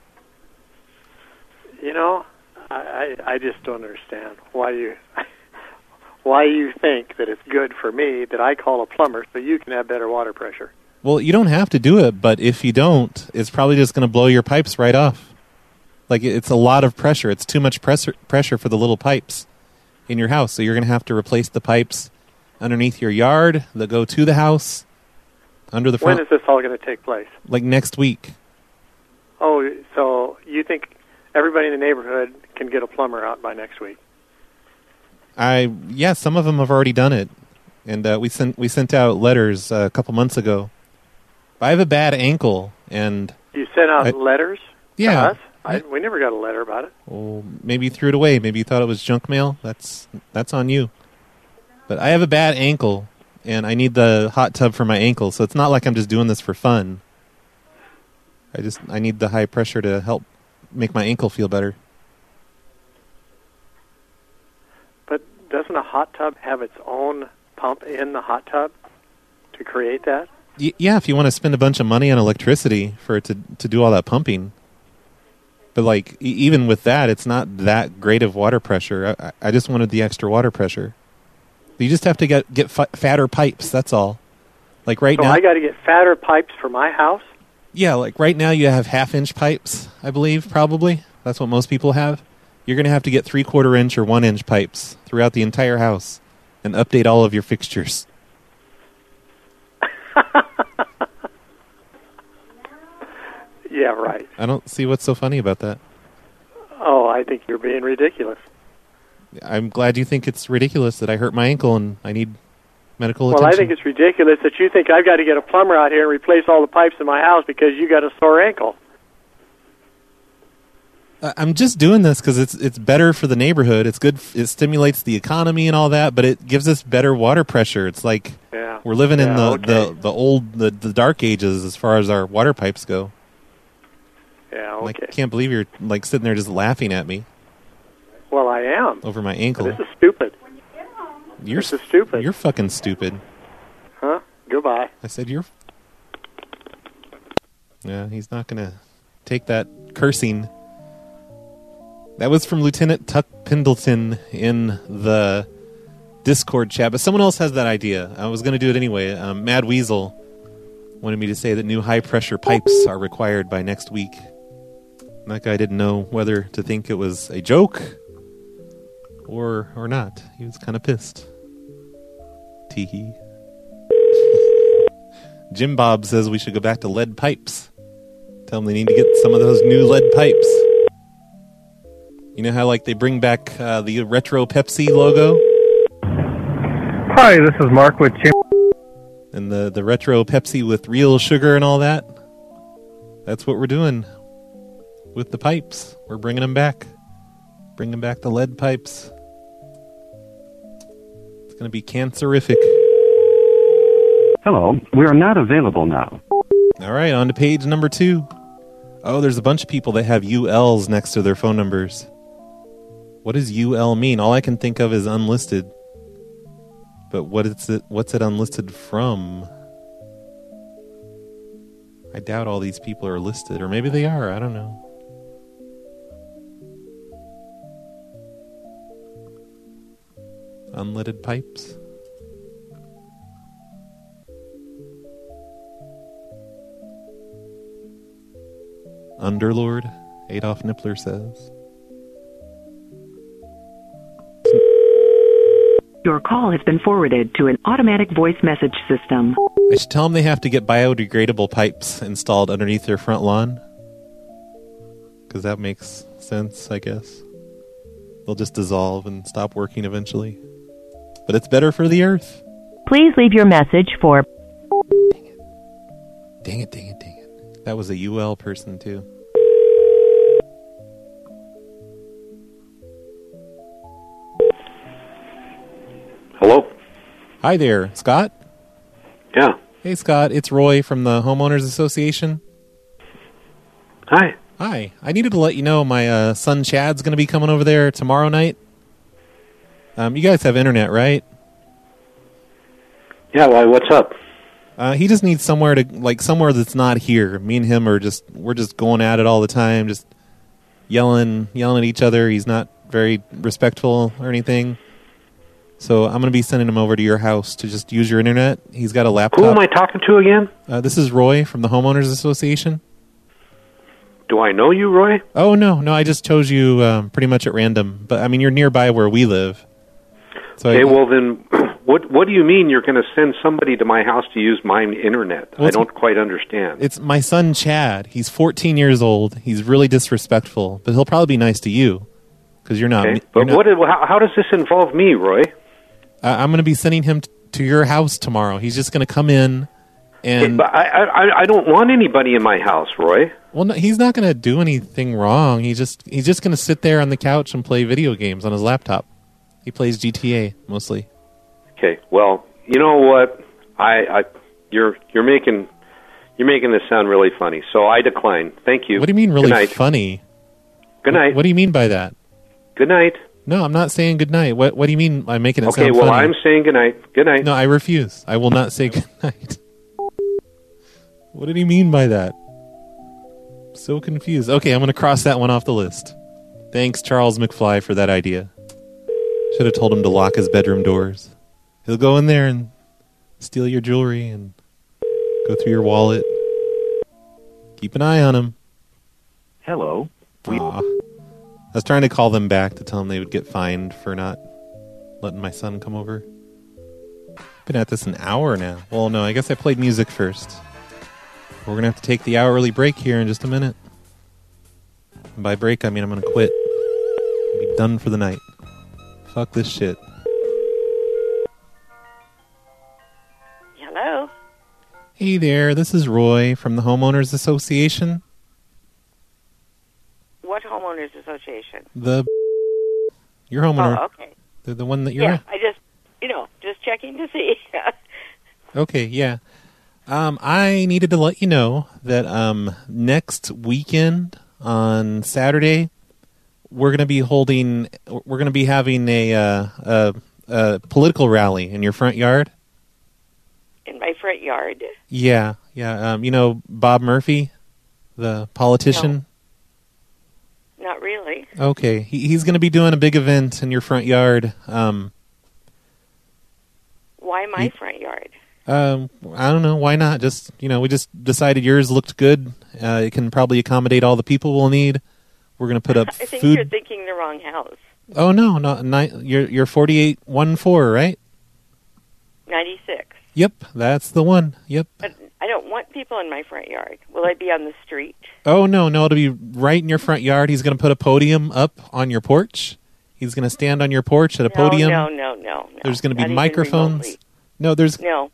You know, I just don't understand why you think that it's good for me that I call a plumber so you can have better water pressure. Well, you don't have to do it, but if you don't, it's probably just going to blow your pipes right off. Like it's a lot of pressure. It's too much pressure for the little pipes in your house. So you're going to have to replace the pipes underneath your yard that go to the house, under the front. When is this all going to take place? Like next week. Oh, so you think everybody in the neighborhood can get a plumber out by next week? Yeah, some of them have already done it, and we sent out letters a couple months ago. I have a bad ankle, and you sent out letters? Yeah, to us? We never got a letter about it. Well, maybe you threw it away. Maybe you thought it was junk mail. That's on you. But I have a bad ankle, and I need the hot tub for my ankle. So it's not like I'm just doing this for fun. I need the high pressure to help make my ankle feel better. But doesn't a hot tub have its own pump in the hot tub to create that? Yeah, if you want to spend a bunch of money on electricity for it to do all that pumping. But like even with that, it's not that great of water pressure. I just wanted the extra water pressure. You just have to get fatter pipes. That's all. Like right now, I got to get fatter pipes for my house. Yeah, like right now you have 1/2-inch pipes, I believe, probably. That's what most people have. You're going to have to get 3/4 inch or 1-inch pipes throughout the entire house and update all of your fixtures. Yeah, right. I don't see what's so funny about that. Oh, I think you're being ridiculous. I'm glad you think it's ridiculous that I hurt my ankle and I need medical attention. Well, I think it's ridiculous that you think I've got to get a plumber out here and replace all the pipes in my house because you got a sore ankle. I'm just doing this because it's better for the neighborhood. It's good. It stimulates the economy and all that, but it gives us better water pressure. It's like we're living in the dark ages as far as our water pipes go. Yeah, okay. I can't believe you're like sitting there just laughing at me. Well, I am. Over my ankle. This is stupid. This is stupid. You're fucking stupid. Huh? Goodbye. I said you're... Yeah, he's not going to take that cursing. That was from Lieutenant Tuck Pendleton in the Discord chat, but someone else has that idea. I was going to do it anyway. Mad Weasel wanted me to say that new high-pressure pipes are required by next week. And that guy didn't know whether to think it was a joke or not. He was kind of pissed. Teehee. Jim Bob says we should go back to lead pipes. Tell them they need to get some of those new lead pipes. You know how like they bring back the retro Pepsi logo? Hi, this is Mark with Jim. And the retro Pepsi with real sugar and all that? That's what we're doing with the pipes. We're bringing them back. Bringing back the lead pipes. It's going to be cancerific. Hello, we are not available now. All right, on to page number 2. Oh, there's a bunch of people that have ULs next to their phone numbers. What does UL mean? All I can think of is unlisted. But what's it unlisted from? I doubt all these people are listed, or maybe they are, I don't know. Unleaded pipes? Underlord, Adolf Nippler says. Your call has been forwarded to an automatic voice message system. I should tell them they have to get biodegradable pipes installed underneath their front lawn. Because that makes sense, I guess. They'll just dissolve and stop working eventually. But it's better for the earth. Please leave your message for... Dang it. That was a UL person, too. Hello? Hi there, Scott? Yeah. Hey, Scott, it's Roy from the Homeowners Association. Hi. Hi. I needed to let you know my son Chad's going to be coming over there tomorrow night. You guys have internet, right? Yeah, why, what's up? He just needs somewhere that's not here. Me and him we're just going at it all the time, just yelling at each other. He's not very respectful or anything. So I'm going to be sending him over to your house to just use your internet. He's got a laptop. Who am I talking to again? This is Roy from the Homeowners Association. Do I know you, Roy? Oh, no, I just chose you pretty much at random. But, I mean, you're nearby where we live. So okay, well then, what do you mean you're going to send somebody to my house to use my internet? Well, I don't quite understand. It's my son, Chad. He's 14 years old. He's really disrespectful, but he'll probably be nice to you because you're not. Okay. But how does this involve me, Roy? I'm going to be sending him to your house tomorrow. He's just going to come in and... But I don't want anybody in my house, Roy. Well, no, he's not going to do anything wrong. He's just going to sit there on the couch and play video games on his laptop. He plays GTA mostly. Okay, well, you know what? You're making this sound really funny, so I decline. Thank you. What do you mean really funny? Good night. What do you mean by that? Good night. No, I'm not saying good night. What do you mean by making it sound funny? Okay, well, I'm saying good night. Good night. No, I refuse. I will not say good night. What did he mean by that? So confused. Okay, I'm going to cross that one off the list. Thanks, Charles McFly, for that idea. Should have told him to lock his bedroom doors. He'll go in there and steal your jewelry and go through your wallet. Keep an eye on him. Hello. Aw. I was trying to call them back to tell them they would get fined for not letting my son come over. Been at this an hour now. Well, no, I guess I played music first. We're going to have to take the hourly break here in just a minute. And by break, I mean I'm going to quit. Be done for the night. Fuck this shit. Hello? Hey there, this is Roy from the Homeowners Association. What homeowners association? Your homeowner. Oh, okay. The one that you're Yeah, in. I just checking to see. Okay, yeah. I needed to let you know that next weekend on Saturday we're going to be having a political rally in your front yard. In my front yard? Yeah. You know Bob Murphy, the politician? No, not really. Okay, he's going to be doing a big event in your front yard. Why my front yard? I don't know. Why not? Just, we just decided yours looked good. It can probably accommodate all the people we'll need. We're going to put up I think food. you're thinking the wrong house. Oh, no. You're 4814, right? 96. Yep, that's the one. Yep. But I don't want people in my front yard. Will I be on the street? Oh, no, it'll be right in your front yard. He's going to put a podium up on your porch. He's going to stand on your porch at a podium. No. There's going to be Not microphones. even No, there's... No.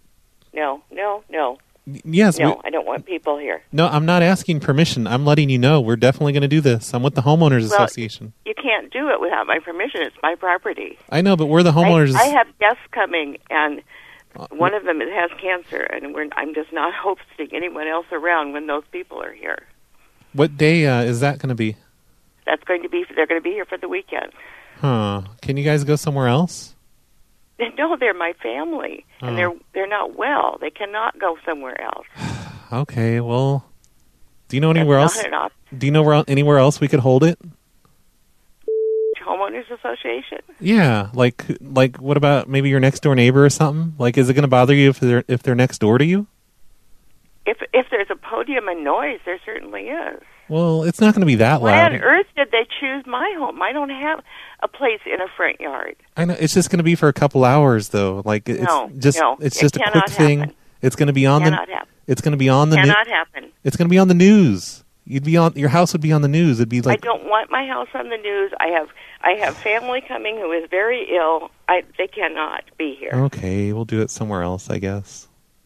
Yes. No, I don't want people here. No, I'm not asking permission. I'm letting you know we're definitely going to do this. I'm with the Homeowners Association. You can't do it without my permission. It's my property. I know, but we're the homeowners. I have guests coming, and one of them has cancer, and I'm just not hosting anyone else around when those people are here. What day is that going to be? They're going to be here for the weekend. Huh. Can you guys go somewhere else? No, they're my family, and they're not well. They cannot go somewhere else. Okay, well, do you know anywhere That's else? not an option. Do you know anywhere else we could hold it? Homeowners Association? Yeah, like what about maybe your next door neighbor or something? Like, is it going to bother you if they're next door to you? If there's a podium and noise, there certainly is. Well, it's not going to be that Why loud. on earth did they choose my home? I don't have a place in a front yard. I know it's just going to be for a couple hours, though. Like it's just a quick thing. It's going to be on It's going to be on the. Cannot happen. It's going to be on the news. Your house would be on the news. It'd be like. I don't want my house on the news. I have family coming who is very ill. They cannot be here. Okay, we'll do it somewhere else, I guess.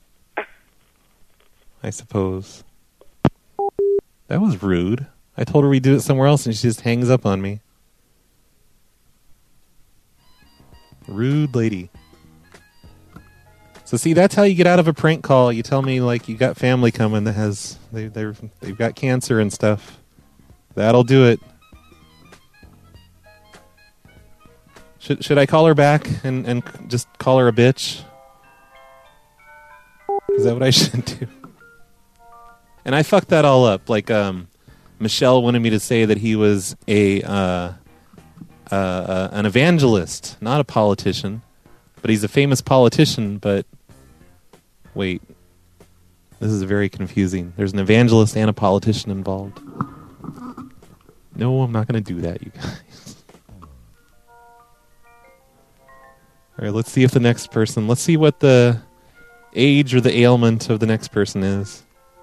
I suppose. That was rude. I told her we'd do it somewhere else, and she just hangs up on me. Rude lady. So see, that's how you get out of a prank call. You tell me like you got family coming that has they've got cancer and stuff. That'll do it. Should I call her back and just call her a bitch? Is that what I should do? And I fucked that all up. Like Michelle wanted me to say that he was an evangelist, not a politician. But he's a famous politician, but wait. This is very confusing. There's an evangelist and a politician involved. No, I'm not going to do that, you guys. All right, let's see if the next person... Let's see what the age or the ailment of the next person is.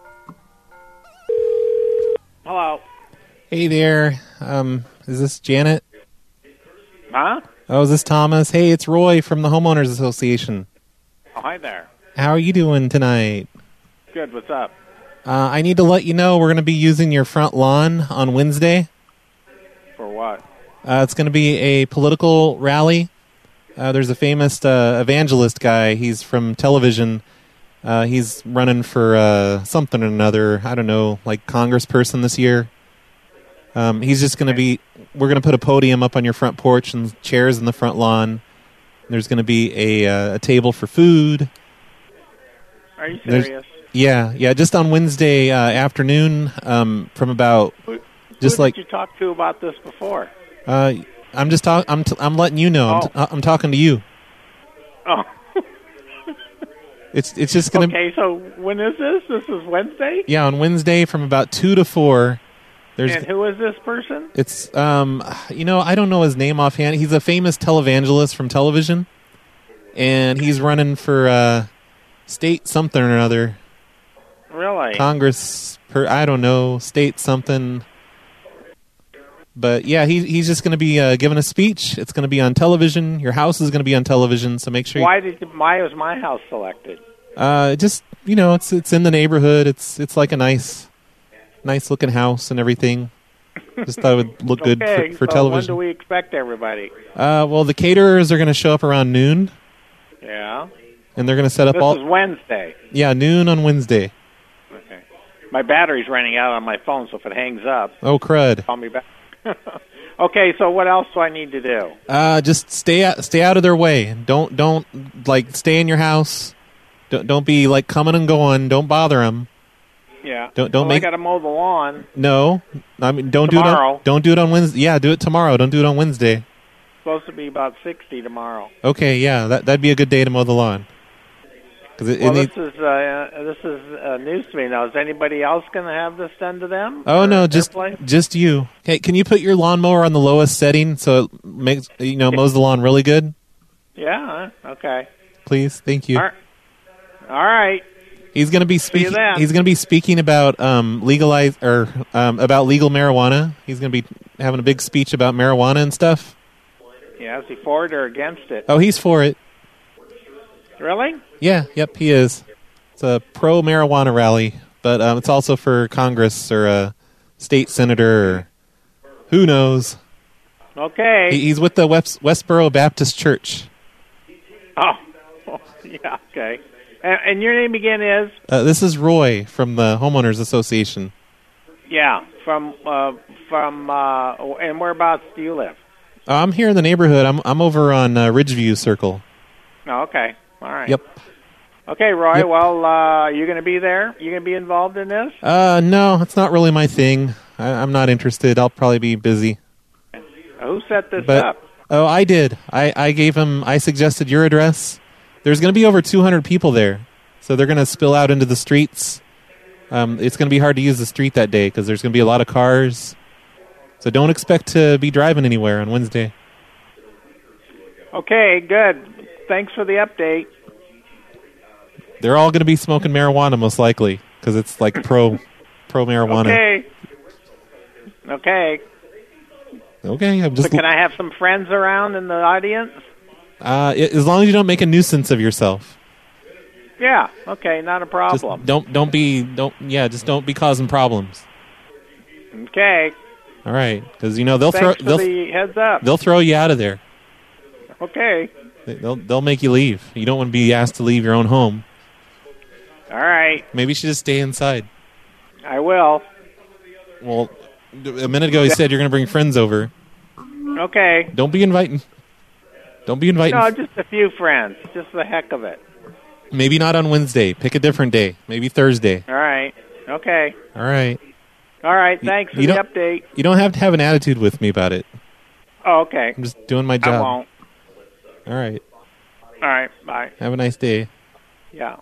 Hello. Hey there. Is this Janet? Huh? Oh, is this Thomas? Hey, it's Roy from the Homeowners Association. Oh, hi there. How are you doing tonight? Good, what's up? I need to let you know we're going to be using your front lawn on Wednesday. For what? It's going to be a political rally. There's a famous evangelist guy. He's from television. He's running for something or another. I don't know, like congressperson this year. He's just going to be... We're going to put a podium up on your front porch and chairs in the front lawn. There's going to be a table for food. Are you serious? Yeah, just on Wednesday afternoon from about Who just like did you talk to about this before? I'm just I'm letting you know. I'm talking to you. Oh. It's just going to Okay, so when is this? This is Wednesday? Yeah, on Wednesday from about 2 to 4. And who is this person? It's I don't know his name offhand. He's a famous televangelist from television, and he's running for state something or other. Really? Congress, I don't know, state something. But yeah, he's just going to be giving a speech. It's going to be on television. Your house is going to be on television, so make sure. Why was my house selected? Just it's in the neighborhood. It's like a nice looking house and everything. Just thought it would look good for television. When do we expect everybody? Well, the caterers are going to show up around noon. Yeah. And they're going to set up This is Wednesday. Yeah, noon on Wednesday. Okay. My battery's running out on my phone, so if it hangs up, oh crud! Call me back. Okay, so what else do I need to do? Just stay out of their way. Don't like stay in your house. Don't be like coming and going. Don't bother them. Yeah. Don't make. I got to mow the lawn. No, I mean don't tomorrow. Don't do it on Wednesday. Yeah, do it tomorrow. Don't do it on Wednesday. It's supposed to be about 60 tomorrow. Okay, yeah, that'd be a good day to mow the lawn. This is news to me now. Is anybody else going to have this done to them? Oh no, just you. Hey, can you put your lawnmower on the lowest setting so it makes mows the lawn really good? Yeah. Okay. Please, thank you. All right. He's going to be speaking. then. He's going to be speaking about about legal marijuana. He's going to be having a big speech about marijuana and stuff. Yeah, is he for it or against it? Oh, he's for it. Really? Yeah, yep, he is. It's a pro-marijuana rally, but it's also for Congress or a state senator or who knows. Okay. He's with the Westboro Baptist Church. Oh, yeah, okay. And your name again is? This is Roy from the Homeowners Association. Yeah, from and whereabouts do you live? I'm here in the neighborhood. I'm over on Ridgeview Circle. Oh, okay. All right. Yep. Okay, Roy. Yep. Well, you're going to be there? You're going to be involved in this? No, it's not really my thing. I'm not interested. I'll probably be busy. Who set this up? Oh, I did. I gave him. I suggested your address. There's going to be over 200 people there, so they're going to spill out into the streets. It's going to be hard to use the street that day because there's going to be a lot of cars. So don't expect to be driving anywhere on Wednesday. Okay, good. Thanks for the update. They're all going to be smoking marijuana most likely because it's like pro marijuana. Okay. I'm just. So can I have some friends around in the audience? As long as you don't make a nuisance of yourself. Yeah. Okay. Not a problem. Just don't be causing problems. Okay. All right, because they'll Thanks for the heads up. They'll throw you out of there. Okay. They'll make you leave. You don't want to be asked to leave your own home. All right. Maybe you should just stay inside. I will. Well, a minute ago you said you're going to bring friends over. Okay. Don't be inviting. No, just a few friends. Just the heck of it. Maybe not on Wednesday. Pick a different day. Maybe Thursday. All right. Okay. All right. All right. Thanks for the update. You don't have to have an attitude with me about it. Oh, okay. I'm just doing my job. I won't. All right. All right. Bye. Have a nice day. Yeah.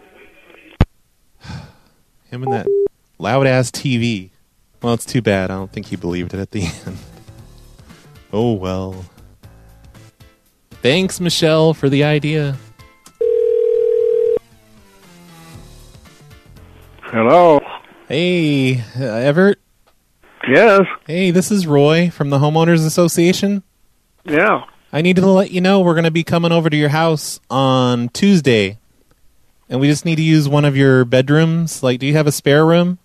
Him and that loud-ass TV. Well, it's too bad. I don't think he believed it at the end. Oh, well. Thanks, Michelle, for the idea. Hello. Hey, Everett? Yes. Hey, this is Roy from the Homeowners Association. Yeah. I need to let you know we're going to be coming over to your house on Tuesday. And we just need to use one of your bedrooms. Like, do you have a spare room?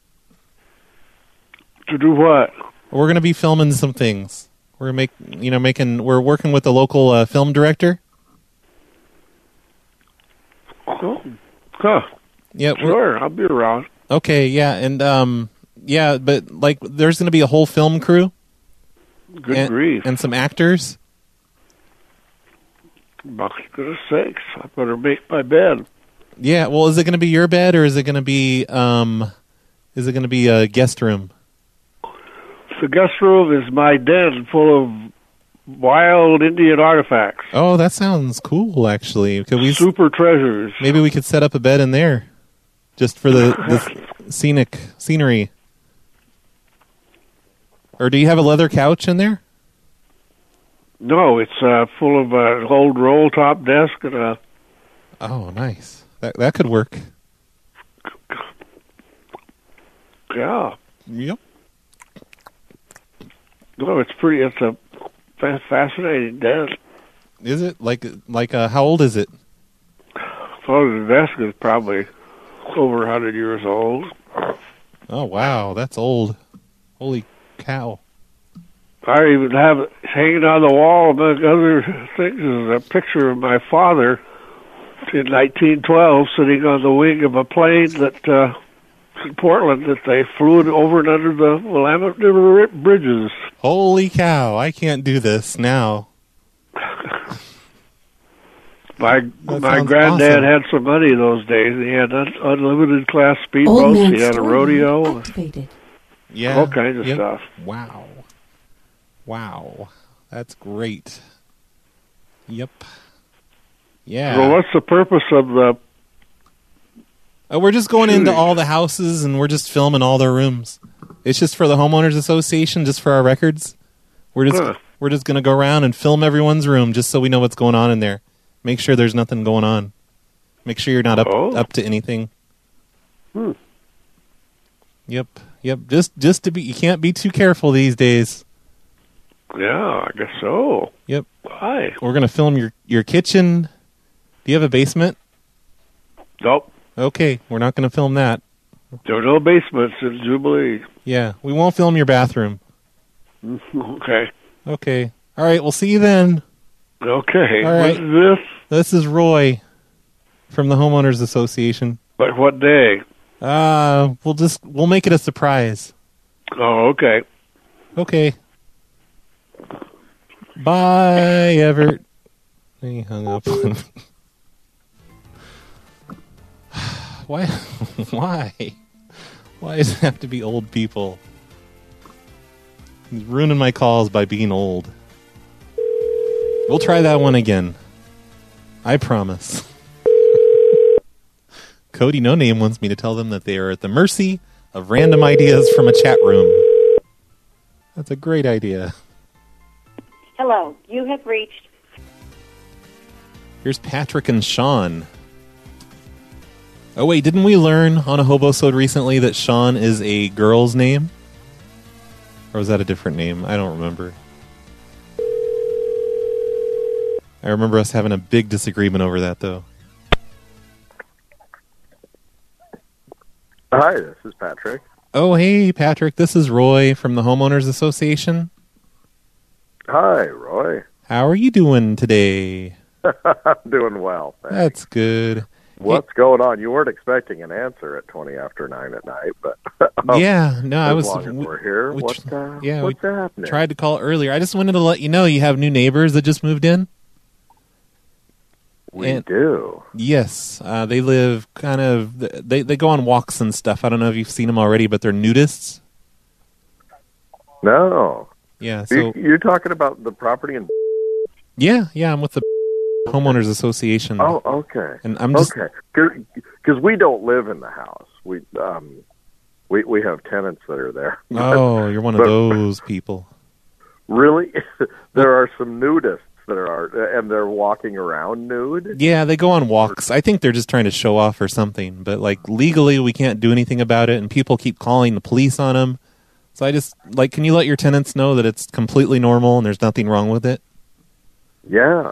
To do what? We're going to be filming some things. We're we're working with a local film director. Oh. Huh. Yeah, sure, I'll be around. Okay, yeah, and but like there's going to be a whole film crew. Good grief. And some actors. Goodness sakes, I better make my bed. Yeah, well, is it going to be your bed or is it going to be a guest room? The guest room is my den full of wild Indian artifacts. Oh, that sounds cool, actually. Super treasures. Maybe we could set up a bed in there just for the scenery. Or do you have a leather couch in there? No, it's full of an old roll-top desk and a... Oh, nice. That could work. Yeah. Yep. No, it's a fascinating desk. Is it? Like how old is it? So the desk is probably over 100 years old. Oh, wow. That's old. Holy cow. I even have it hanging on the wall, among other things, is a picture of my father in 1912 sitting on the wing of a plane that in Portland that they flew over and under the Willamette River bridges. Holy cow, I can't do this now. My granddad had some money those days. He had unlimited class speedboats. He had a rodeo. Yeah. All kinds of stuff. Wow. That's great. Yep. Yeah. So what's the purpose of the... we're just going into all the houses and we're just filming all their rooms. It's just for the homeowners association, just for our records. We're just going to go around and film everyone's room just so we know what's going on in there. Make sure there's nothing going on. Make sure you're not up to anything. Yep. Just to be, you can't be too careful these days. Yeah, I guess so. Yep. Why? We're going to film your kitchen. Do you have a basement? Nope. Okay, we're not going to film that. There are no basements in Jubilee. Yeah, we won't film your bathroom. Okay. All right, we'll see you then. Okay. All right. What is this? This is Roy from the Homeowners Association. Like what day? We'll make it a surprise. Oh, okay. Okay. Bye, Everett. He hung up on me. Why? Why does it have to be old people? He's ruining my calls by being old. We'll try that one again. I promise. Cody No Name wants me to tell them that they are at the mercy of random ideas from a chat room. That's a great idea. Hello, you have reached... Here's Patrick and Sean. Oh, wait, didn't we learn on a Hobosode recently that Sean is a girl's name? Or was that a different name? I don't remember. I remember us having a big disagreement over that, though. Hi, this is Patrick. Oh, hey, Patrick. This is Roy from the Homeowners Association. Hi, Roy. How are you doing today? I'm doing well, thanks. That's good. What's going on? You weren't expecting an answer at 20 after 9 at night, but yeah, no, I was. As long as we're here. What's happening? Tried to call earlier. I just wanted to let you know you have new neighbors that just moved in. We do. Yes, they live kind of. They go on walks and stuff. I don't know if you've seen them already, but they're nudists. No. Yeah. So you're talking about the property in. Yeah. I'm with the Homeowners Association. Oh, okay. And I'm just because we don't live in the house. We have tenants that are there. Oh, you're one of those people. Really? There are some nudists that are, and they're walking around nude? Yeah, they go on walks. I think they're just trying to show off or something. But, like, legally we can't do anything about it, and people keep calling the police on them. So I just, like, can you let your tenants know that it's completely normal and there's nothing wrong with it? Yeah.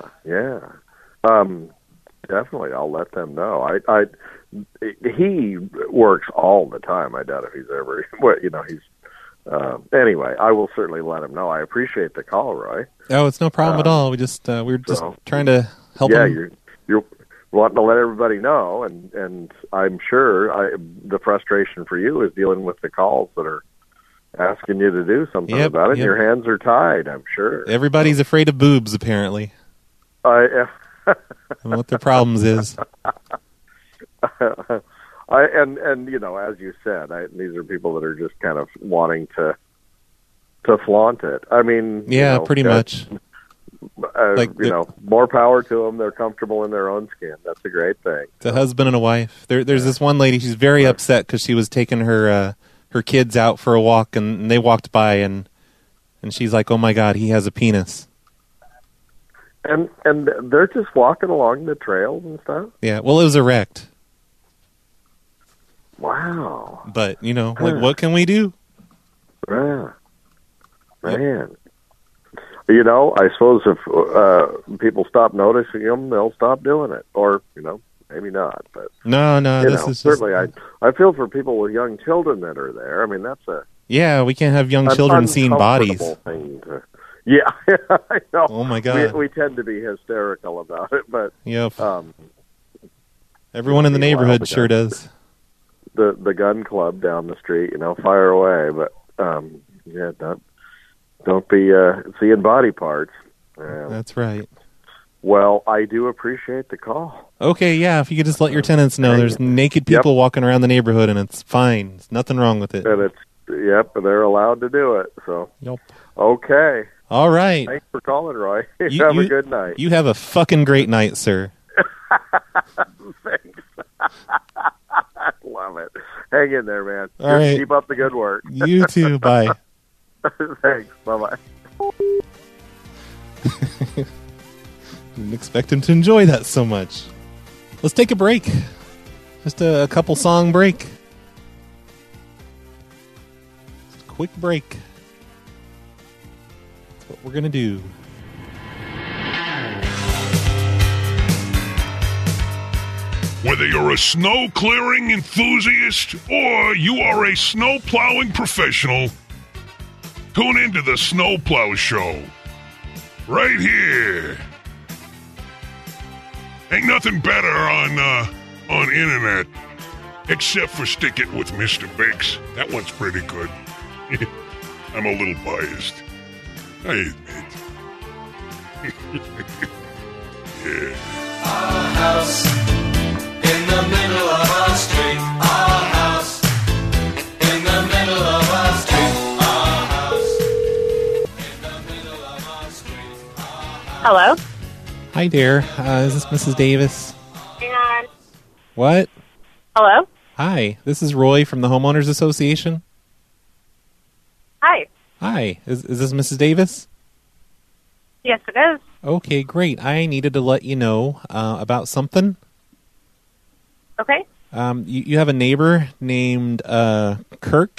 Definitely, I'll let them know. He works all the time. I doubt if he's ever, he's. Anyway, I will certainly let him know. I appreciate the call, Roy. Oh, it's no problem at all. We just we're just trying to help him. Yeah, you're wanting to let everybody know, and I'm sure the frustration for you is dealing with the calls that are asking you to do something about it. Yep. Your hands are tied, I'm sure. Everybody's afraid of boobs, apparently. I don't know what their problems is. and you know, as you said, these are people that are just kind of wanting to flaunt it. I mean, yeah, you know, pretty much. You know, more power to them. They're comfortable in their own skin. That's a great thing. It's a husband and a wife. There's this one lady. She's very upset because she was taking her kids out for a walk, and they walked by, and she's like, "Oh my God, he has a penis." And they're just walking along the trails and stuff. Yeah, well, it was erect. Wow. But you know, like, what can we do? Yeah. Man. You know, I suppose if people stop noticing them, they'll stop doing it. Or, you know, maybe not. But no, this is certainly. I feel for people with young children that are there. I mean, that's a we can't have young children seeing bodies. Thing to, yeah, I know. Oh my God, we tend to be hysterical about it, but yep. Everyone in the neighborhood sure does. The gun club down the street, you know, fire away. But yeah, don't be seeing body parts. That's right. Well, I do appreciate the call. Okay, yeah, if you could just let your tenants know there's naked people walking around the neighborhood, and it's fine. There's nothing wrong with it. And they're allowed to do it. So, yep. Okay. All right. Thanks for calling, Roy. Have a good night. You have a fucking great night, sir. Thanks. I love it. Hang in there, man. All right. Keep up the good work. You too. Bye. Thanks. Bye-bye. Didn't expect him to enjoy that so much. Let's take a break. Just a couple song break. Just a quick break. That's what we're going to do. Whether you're a snow clearing enthusiast or you are a snow plowing professional, tune into the Snowplow Show. Right here. Ain't nothing better on internet, except for Stick It with Mr. Biggs. That one's pretty good. I'm a little biased, I admit. Yeah. Our house in the middle of our street. Our house in the middle of our street. Our house in the middle of our street. Hello? Hi there. Is this Mrs. Davis? Hang on. What? Hello? Hi. This is Roy from the Homeowners Association. Hi. Hi. Is this Mrs. Davis? Yes, it is. Okay, great. I needed to let you know about something. Okay. You have a neighbor named Kirk,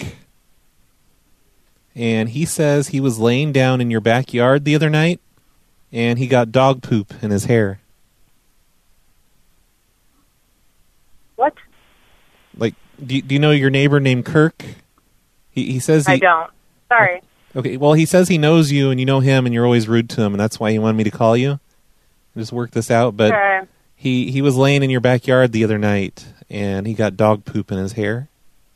and he says he was laying down in your backyard the other night, and he got dog poop in his hair. What? Like, do you know your neighbor named Kirk? He says I don't. Sorry. Okay, well, he says he knows you, and you know him, and you're always rude to him, and that's why he wanted me to call you. Just work this out, but Okay. he was laying in your backyard the other night, and he got dog poop in his hair.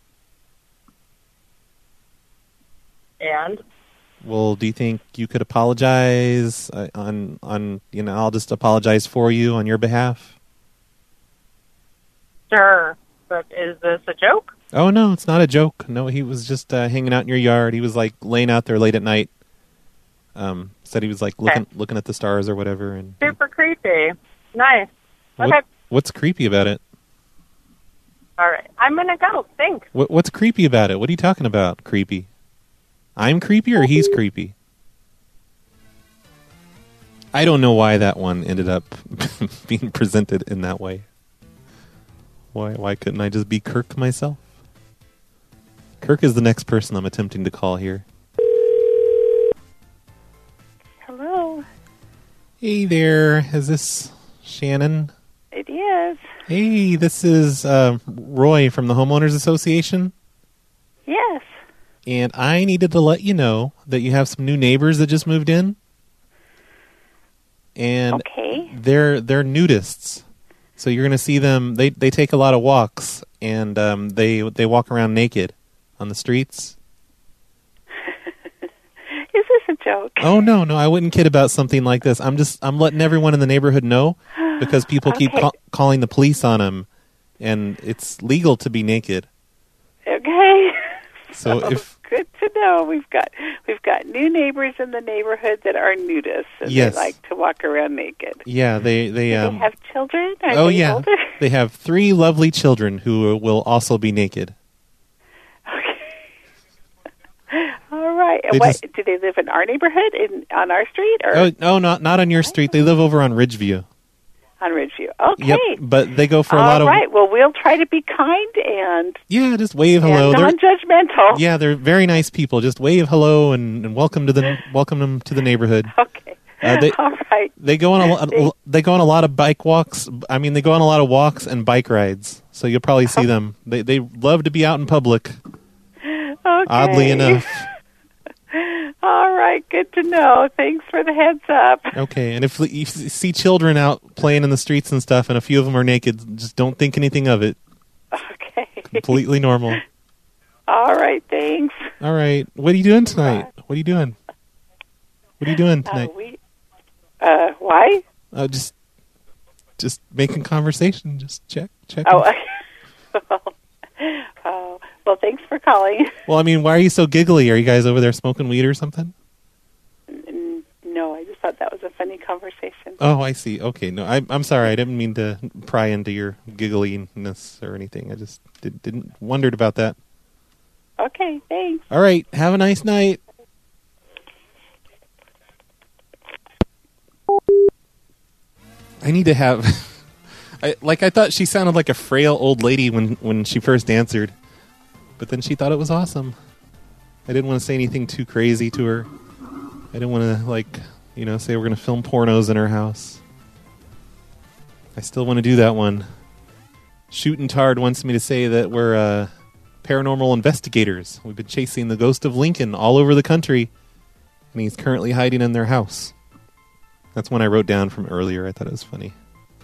And? Well, do you think you could apologize on I'll just apologize for you on your behalf? Sure. But is this a joke? Oh, no, it's not a joke. No, he was just hanging out in your yard. He was, like, laying out there late at night. Said he was, like, looking at the stars or whatever. And Super creepy. Nice. Okay. What's creepy about it? All right. I'm going to go. Thanks. What's creepy about it? What are you talking about, creepy? I'm creepy or he's creepy? I don't know why that one ended up being presented in that way. Why couldn't I just be Kirk myself? Kirk is the next person I'm attempting to call here. Hello. Hey there. Is this Shannon? It is. Hey, this is Roy from the Homeowners Association. Yes. And I needed to let you know that you have some new neighbors that just moved in. And okay. They're nudists. So you're going to see them. They take a lot of walks, and they walk around naked on the streets. Is this a joke? Oh no, I wouldn't kid about something like this. I'm letting everyone in the neighborhood know because people keep calling the police on them, and it's legal to be naked. Okay. So if good to know, we've got new neighbors in the neighborhood that are nudists, and Yes. they like to walk around naked. yeah, they Do they have children? Are oh they yeah, older? they have 3 lovely children who will also be naked. All right. They And what just- do they live in our neighborhood on our street or Oh, not on your street. They live over on Ridgeview. on Ridgeview? Okay. Yep, but they go for a All lot of right. Well, we'll try to be kind and just wave hello. and They're- non-judgmental. Yeah, they're very nice people. Just wave hello and welcome them to the neighborhood. Okay. They, All right. They go on they go on a lot of bike walks. I mean, they go on a lot of walks and bike rides. So you'll probably see them. They love to be out in public. Okay. Oddly enough. All right. Good to know. Thanks for the heads up. Okay, and if you see children out playing in the streets and stuff, and a few of them are naked, just don't think anything of it. Okay. Completely normal. All right. Thanks. All right. What are you doing tonight? What are you doing? What are you doing tonight? Why? Just making conversation. Just check. Oh. Well, thanks for calling. Well, I mean, why are you so giggly? Are you guys over there smoking weed or something? No, I just thought that was a funny conversation. Oh, I see. Okay, no, I'm sorry. I didn't mean to pry into your giggliness or anything. I just didn't wondered about that. Okay, thanks. All right, have a nice night. I need to have... I thought she sounded like a frail old lady when she first answered. But then she thought it was awesome. I didn't want to say anything too crazy to her. I didn't want to, say we're going to film pornos in her house. I still want to do that one. Shootin' Tard wants me to say that we're paranormal investigators. We've been chasing the ghost of Lincoln all over the country, and he's currently hiding in their house. That's one I wrote down from earlier. I thought it was funny.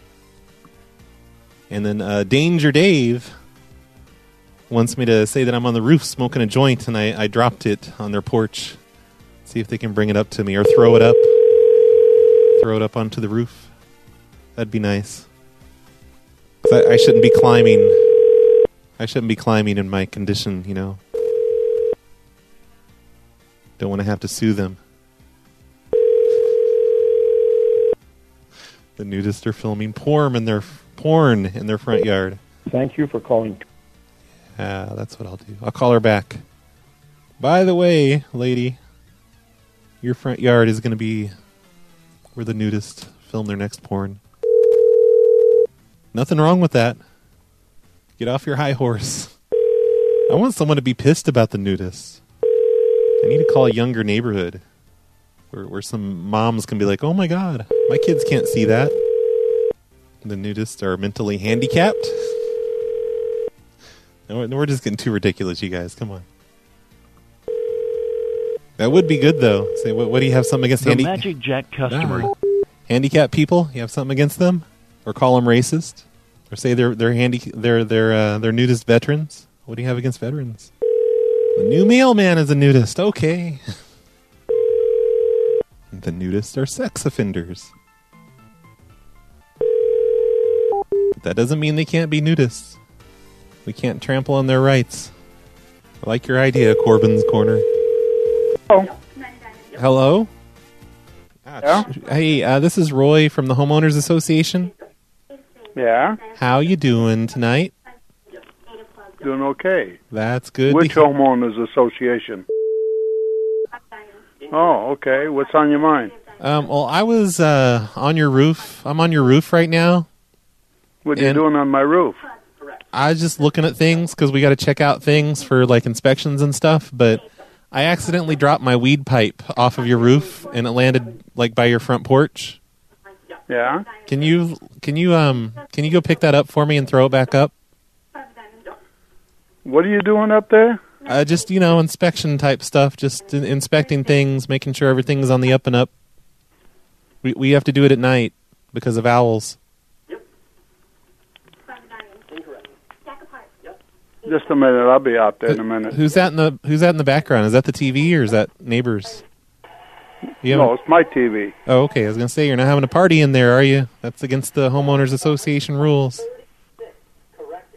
And then Danger Dave wants me to say that I'm on the roof smoking a joint, and I dropped it on their porch. See if they can bring it up to me or throw it up. Throw it up onto the roof. That'd be nice. 'Cause I shouldn't be climbing. I shouldn't be climbing in my condition, Don't want to have to sue them. The nudists are filming porn in their front yard. Thank you for calling. That's what I'll do. I'll call her back. By the way, lady, your front yard is going to be where the nudists film their next porn. Nothing wrong with that. Get off your high horse. I want someone to be pissed about the nudists. I need to call a younger neighborhood where some moms can be like, oh my God, my kids can't see that. The nudists are mentally handicapped. No, we're just getting too ridiculous, you guys. Come on. That would be good, though. Say, what do you have something against The Magic Jack customer. handicapped people? You have something against them, or call them racist, or say they're nudist veterans? What do you have against veterans? The new mailman is a nudist. Okay. The nudists are sex offenders. But that doesn't mean they can't be nudists. We can't trample on their rights. I like your idea, Corbin's Corner. Oh. Hello? Yeah? Hey, this is Roy from the Homeowners Association. Yeah? How you doing tonight? Doing okay. That's good. Which homeowners association? Oh, okay. What's on your mind? Well, I was on your roof. I'm on your roof right now. What are you doing on my roof? I was just looking at things because we got to check out things for like inspections and stuff, but I accidentally dropped my weed pipe off of your roof and it landed like by your front porch. Yeah? Can you go pick that up for me and throw it back up? What are you doing up there? Just, inspection type stuff, just inspecting things, making sure everything's on the up and up. We have to do it at night because of owls. Just a minute. I'll be out there in a minute. Who's that in the background? Is that the TV or is that neighbors? No, it's my TV. Oh, okay. I was going to say, you're not having a party in there, are you? That's against the Homeowners Association rules.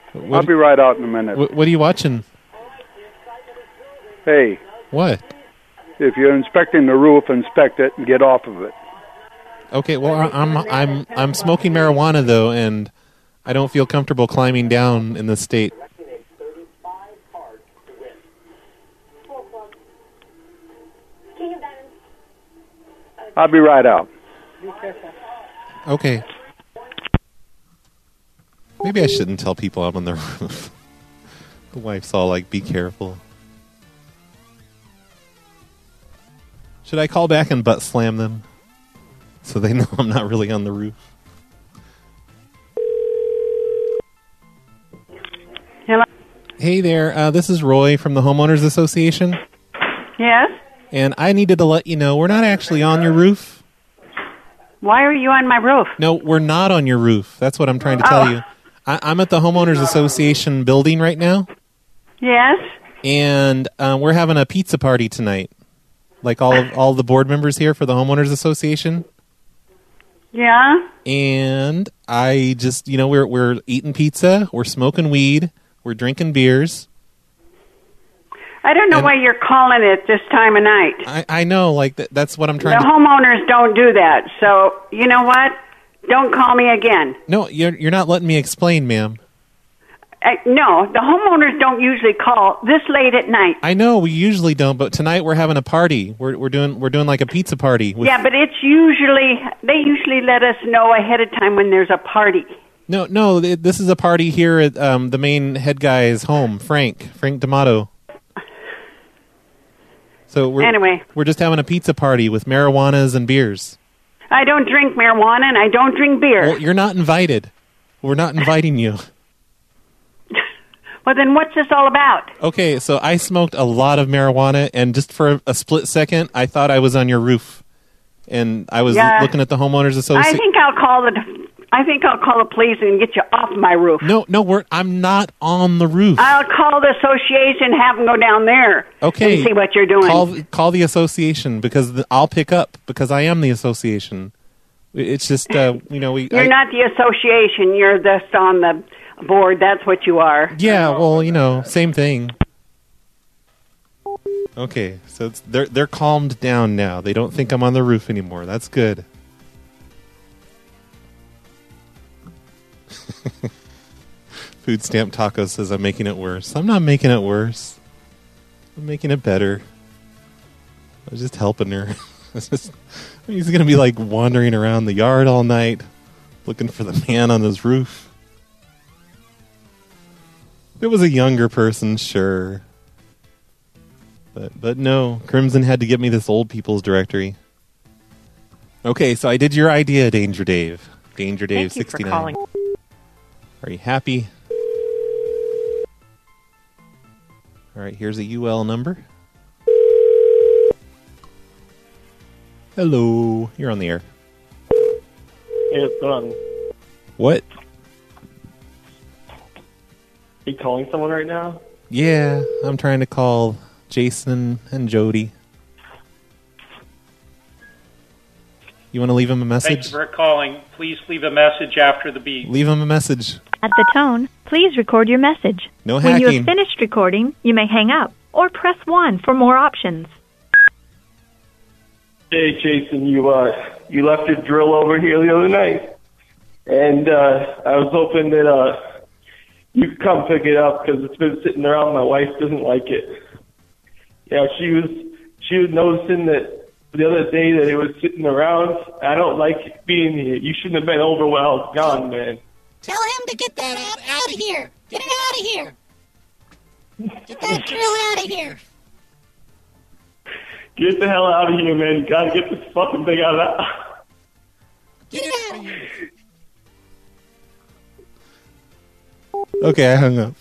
I'll be right out in a minute. What are you watching? Hey. What? If you're inspecting the roof, inspect it and get off of it. Okay, well, I'm smoking marijuana though, and I don't feel comfortable climbing down in this state. I'll be right out. Okay. Maybe I shouldn't tell people I'm on the roof. The wife's all like, be careful. Should I call back and butt slam them so they know I'm not really on the roof? Hello? Hey there, this is Roy from the Homeowners Association. Yes? And I needed to let you know we're not actually on your roof. Why are you on my roof? No, we're not on your roof. That's what I'm trying to tell you. I'm at the Homeowners Association building right now. Yes? And we're having a pizza party tonight. Like all the board members here for the Homeowners Association. Yeah? And I just, we're eating pizza, we're smoking weed, we're drinking beers. I don't know why you're calling it this time of night. I know, like, that's what I'm trying The to... homeowners don't do that. So, you know what? Don't call me again. No, you're not letting me explain, ma'am. No, the homeowners don't usually call this late at night. I know, we usually don't, but tonight we're having a party. We're doing like a pizza party. Yeah, but it's usually... They usually let us know ahead of time when there's a party. No, this is a party here at the main head guy's home, Frank D'Amato. So we're just having a pizza party with marijuanas and beers. I don't drink marijuana and I don't drink beer. Well, you're not invited. We're not inviting you. Well, then what's this all about? Okay, so I smoked a lot of marijuana, and just for a split second, I thought I was on your roof. And I was looking at the Homeowners Association. I think I'll call the police and get you off my roof. No, I'm not on the roof. I'll call the association, have them go down there Okay. and see what you're doing. Call the association, because I'll pick up, because I am the association. It's just, You're not the association. You're just on the board. That's what you are. Yeah, well, same thing. Okay, so they're calmed down now. They don't think I'm on the roof anymore. That's good. Food Stamp Taco says I'm making it worse. I'm not making it worse. I'm making it better. I was just helping her. He's going to be like wandering around the yard all night looking for the man on his roof. If it was a younger person, sure. But no, Crimson had to get me this old people's directory. Okay, so I did your idea, Danger Dave. Danger Dave 69. Thank you for calling. Are you happy? All right, here's a UL number. Hello, you're on the air. Hey, what's going on? What? Are you calling someone right now? Yeah, I'm trying to call Jason and Jody. You want to leave him a message? Thank you for calling. Please leave a message after the beep. Leave him a message. At the tone, please record your message. No When hacking. you have finished recording, you may hang up or press 1 for more options. Hey, Jason, you left your drill over here the other night, and I was hoping that you could come pick it up because it's been sitting around. My wife doesn't like it. Yeah, she was noticing that the other day that it was sitting around. I don't like it being here. You shouldn't have been over while I was gone, man. Tell him to get that out of here. Get it out of here. Get that drill out of here. Get the hell out of here, man. You gotta get this fucking thing out of that. Get it out of here. Okay, I hung up.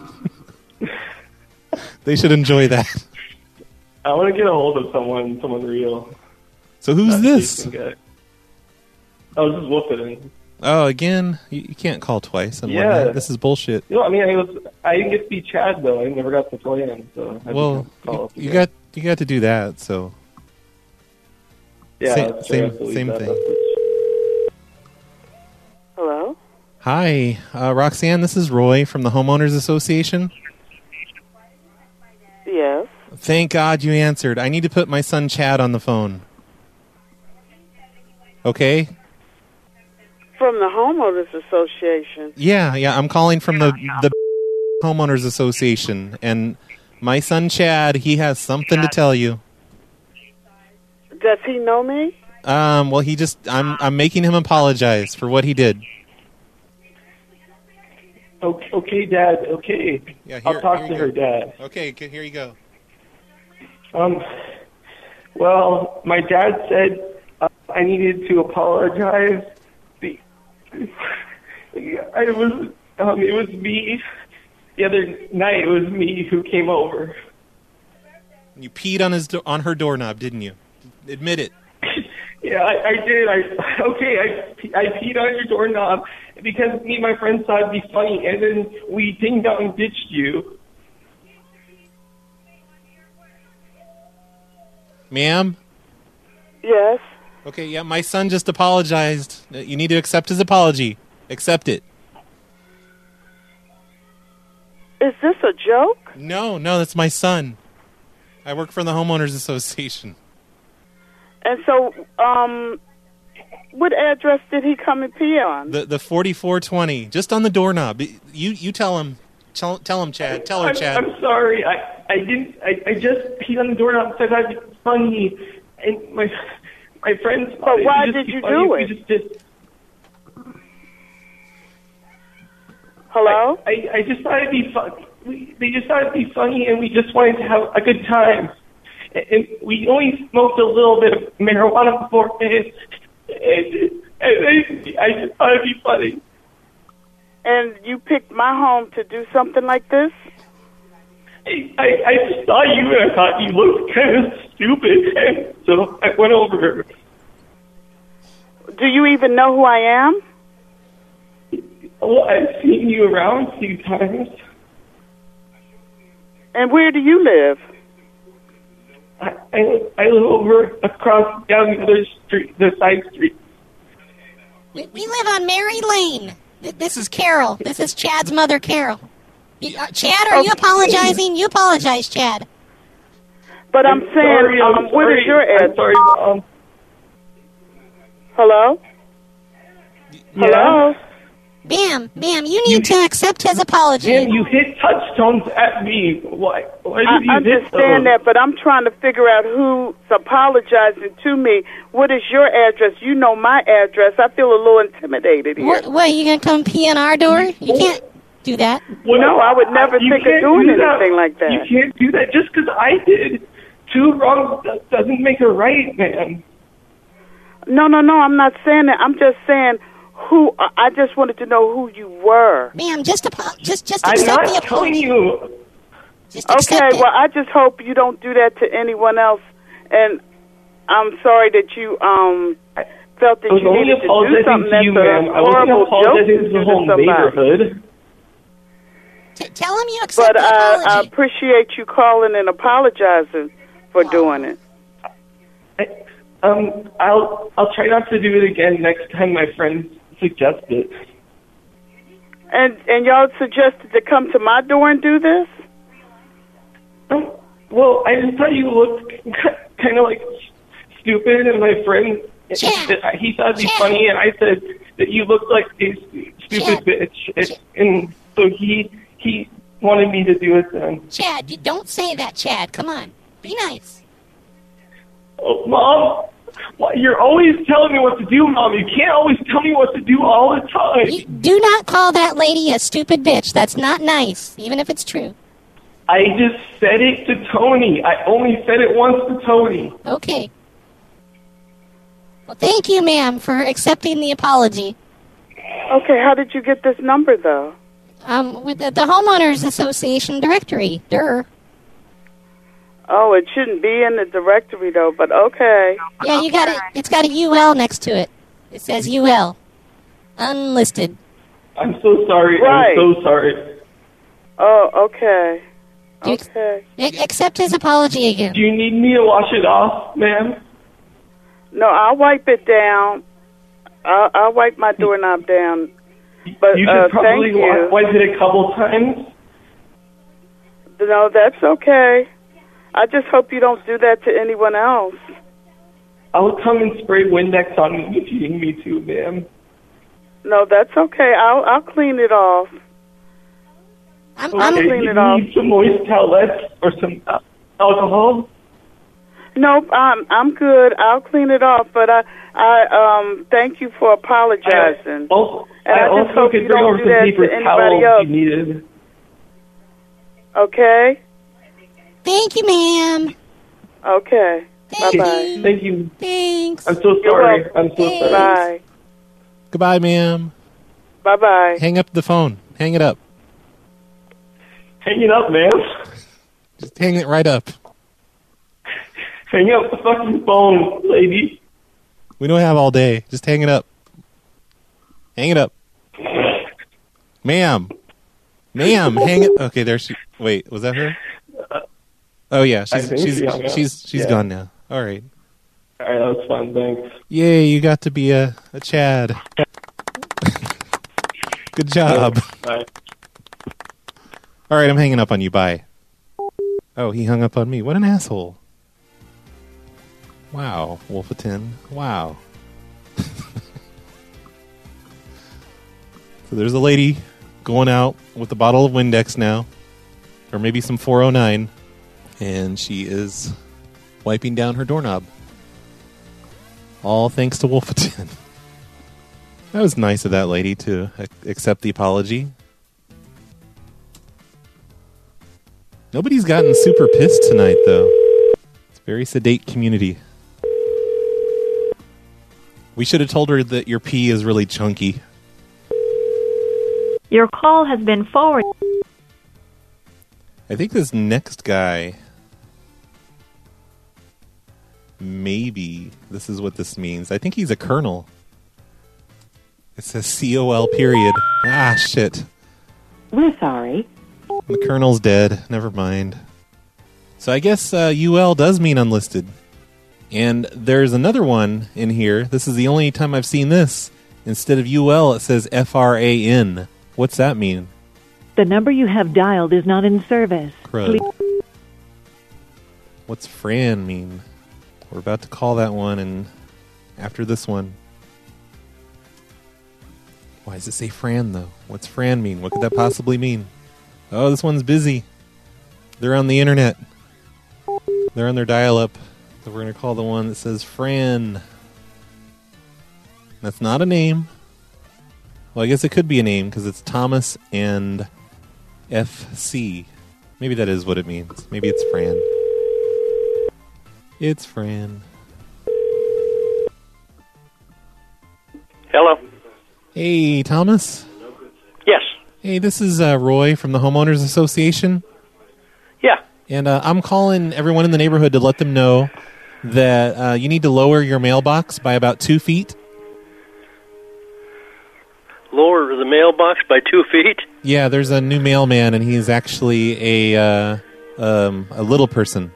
They should enjoy that. I want to get a hold of someone real. So who's this? Jason guy. I was just whooping. Oh, again? You can't call twice. And Yeah. This is bullshit. I mean, I didn't get to be Chad though. I never got to play him, so I Well, just call up you again. got to do that. So Yeah, same that's true. I have to leave same that thing. message. Hello? Hi, Roxanne, this is Roy from the Homeowners Association. Yes. Thank God you answered. I need to put my son Chad on the phone. Okay? From the Homeowners Association. Yeah, I'm calling from the Homeowners Association, and my son Chad, he has something to tell you. Does he know me? Well, I'm making him apologize for what he did. Okay, Dad. Okay. Yeah, I'll talk to her, Dad. Okay, here you go. Well, my dad said I needed to apologize. It was me. The other night, it was me who came over. You peed on her doorknob, didn't you? Admit it. Yeah, I did. I peed on your doorknob because me and my friends thought it'd be funny, and then we dinged out and ditched you. Ma'am? Yes. Okay, yeah, my son just apologized. You need to accept his apology. Accept it. Is this a joke? No, that's my son. I work for the Homeowners Association. And so, what address did he come and pee on? The 4420, just on the doorknob. You tell him. Tell him, Chad. Tell her, Chad. I'm sorry. I didn't. I just peed on the doorknob and said that'd be funny, and my friends. But why did you do it? We just did. Hello? I just thought it'd be fun. They just thought it'd be funny, and we just wanted to have a good time. And we only smoked a little bit of marijuana before it. I just thought it'd be funny. And you picked my home to do something like this? I just saw you, and I thought you looked kind of stupid, and so I went over. Do you even know who I am? Well, I've seen you around a few times. And where do you live? I live over across down the other street, the side street. We live on Mary Lane. This is Carol. This is Chad's mother, Carol. Chad, are you apologizing? You apologize, Chad. But I'm saying, what is your address? I'm sorry, Mom. Hello? Hello? Bam, you need to accept his apology. Ma'am, you hit touchstones at me. Why did you hit those? I understand that, but I'm trying to figure out who's apologizing to me. What is your address? You know my address. I feel a little intimidated here. What, you going to come pee on our door? You can't do that. No, I would never think of doing anything like that. You can't do that just because I did. Two wrongs doesn't make a right, man. No, I'm not saying that. I'm just saying who. I just wanted to know who you were. Ma'am, just accept I'm not the telling apology. you. Okay, well, I just hope you don't do that to anyone else. And I'm sorry that you felt that you needed to do something that's a horrible joke to do to somebody. Tell him you accept But the apology. I appreciate you calling and apologizing for doing it. I'll try not to do it again next time my friends suggest it. And y'all suggested to come to my door and do this? Well, I just thought you looked kind of like stupid, and my friend, he thought it'd be funny, and I said that you looked like a stupid bitch, and so he wanted me to do it then. Chad, you don't say that, Chad. Come on. Be nice. Oh, Mom, you're always telling me what to do, Mom. You can't always tell me what to do all the time. You do not call that lady a stupid bitch. That's not nice, even if it's true. I just said it to Tony. I only said it once to Tony. Okay. Well, thank you, ma'am, for accepting the apology. Okay, how did you get this number, though? With the Homeowners Association directory. Durr. Oh, it shouldn't be in the directory, though, but okay. Yeah, you got it. It's got a UL next to it. It says UL. Unlisted. I'm so sorry. Right. I'm so sorry. Oh, okay. Okay. Accept his apology again. Do you need me to wash it off, ma'am? No, I'll wipe it down. I'll wipe my doorknob down. But You should probably thank you. wipe it a couple times. No, that's okay. I just hope you don't do that to anyone else. I'll come and spray Windex on you if you need me to, ma'am. No, that's okay. I'll clean it off. I'll clean it off. You need some moist towelettes or some alcohol? Nope, I'm good. I'll clean it off. But I thank you for apologizing. I just hope could you bring don't over do some that paper to anybody towels else. if you needed. Okay. Thank you, ma'am. Okay. Bye bye. Thank you. Thanks. I'm so sorry. I'm so sorry. Bye. Goodbye, ma'am. Bye bye. Hang up the phone. Hang it up. Hang it up, man. Just hang it right up. Hang up the fucking phone, lady. We don't have all day. Just hang it up. Hang it up. Ma'am. Ma'am, hang it. Okay, there she... Wait, was that her? Oh, yeah. She's gone now. All right. All right, that was fun. Thanks. Yay, you got to be a Chad. Good job. Bye. All right, I'm hanging up on you. Bye. Oh, he hung up on me. What an asshole. Wow, Wolfeton. Wow. So there's a lady going out with a bottle of Windex now, or maybe some 409, and she is wiping down her doorknob. All thanks to Wolfeton. That was nice of that lady to accept the apology. Nobody's gotten super pissed tonight, though. It's a very sedate community. We should have told her that your pee is really chunky. Your call has been forwarded. I think this next guy... Maybe this is what this means. I think he's a colonel. It says COL period. Ah, shit. We're sorry. The colonel's dead. Never mind. So I guess UL does mean unlisted. And there's another one in here. This is the only time I've seen this. Instead of UL, it says FRAN. What's that mean? The number you have dialed is not in service. Crud. What's Fran mean? We're about to call that one, and after this one... Why does it say Fran, though? What's Fran mean? What could that possibly mean? Oh, this one's busy. They're on the internet. They're on their dial-up. So we're going to call the one that says Fran. That's not a name. Well, I guess it could be a name because it's Thomas and FC. Maybe that is what it means. Maybe it's Fran. It's Fran. Hello. Hey, Thomas? Yes. Hey, this is Roy from the Homeowners Association. Yeah. And I'm calling everyone in the neighborhood to let them know that you need to lower your mailbox by about 2 feet. Lower the mailbox by 2 feet? Yeah, there's a new mailman, and he's actually a little person.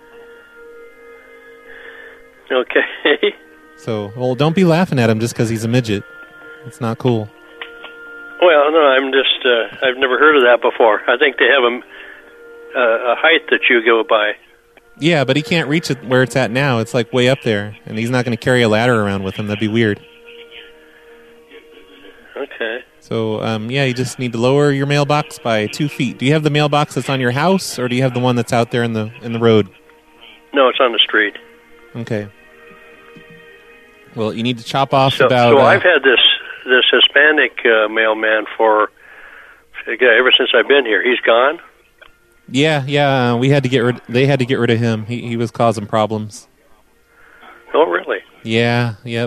Okay. So, well, don't be laughing at him just because he's a midget. It's not cool. Well, no, I'm just, I've never heard of that before. I think they have a height that you go by. Yeah, but he can't reach it where it's at now. It's like way up there, and he's not going to carry a ladder around with him. That'd be weird. Okay. So, yeah, you just need to lower your mailbox by 2 feet. Do you have the mailbox that's on your house, or do you have the one that's out there in the road? No, it's on the street. Okay. Well, you need to chop off So I've had this Hispanic mailman for ever since I've been here. He's gone? Yeah, we had to get rid. They had to get rid of him. He was causing problems. Oh, really? Yeah. Yep.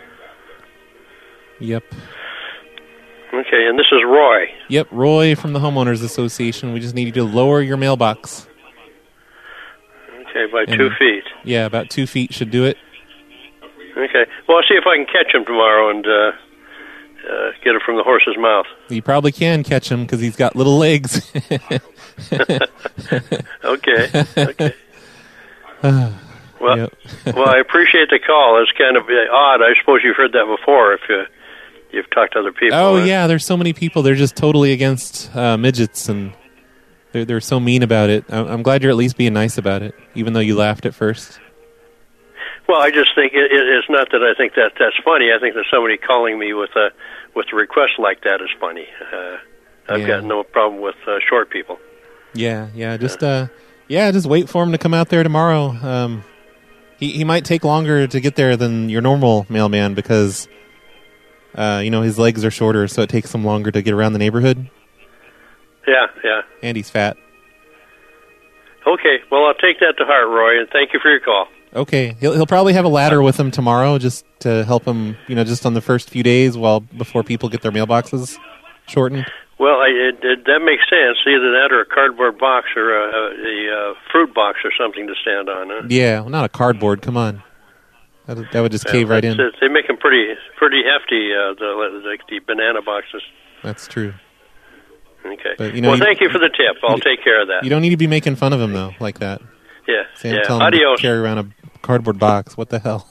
Okay, and this is Roy. Yep, Roy from the Homeowners Association. We just need you to lower your mailbox. Okay, by 2 feet. Yeah, about 2 feet should do it. Okay. Well, I'll see if I can catch him tomorrow and get it from the horse's mouth. You probably can catch him because he's got little legs. Okay. Well, well, I appreciate the call. It's kind of odd. I suppose you've heard that before. you've talked to other people. Oh, yeah, there's so many people. They're just totally against midgets, and they're so mean about it. I'm glad you're at least being nice about it, even though you laughed at first. Well, I just think it's not that I think that's funny. I think that somebody calling me with a request like that is funny. I've got no problem with short people. Yeah, just wait for him to come out there tomorrow. He might take longer to get there than your normal mailman because, his legs are shorter, so it takes him longer to get around the neighborhood. Yeah. And he's fat. Okay, well, I'll take that to heart, Roy, and thank you for your call. Okay, he'll probably have a ladder with him tomorrow just to help him, just on the first few days before people get their mailboxes shortened. Well, that makes sense. Either that or a cardboard box or a fruit box or something to stand on. Huh? Yeah, well, not a cardboard. Come on, that would just cave right in. They make them pretty hefty. The banana boxes. That's true. Okay. But, thank you for the tip. I'll take care of that. You don't need to be making fun of him though, like that. Yeah. Tell him Adios. to carry around a cardboard box. What the hell?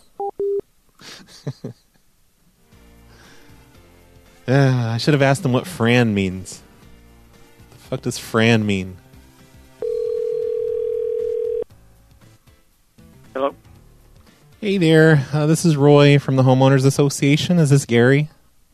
I should have asked him what Fran means. What the fuck does Fran mean? Hello? Hey there. This is Roy from the Homeowners Association. Is this Gary?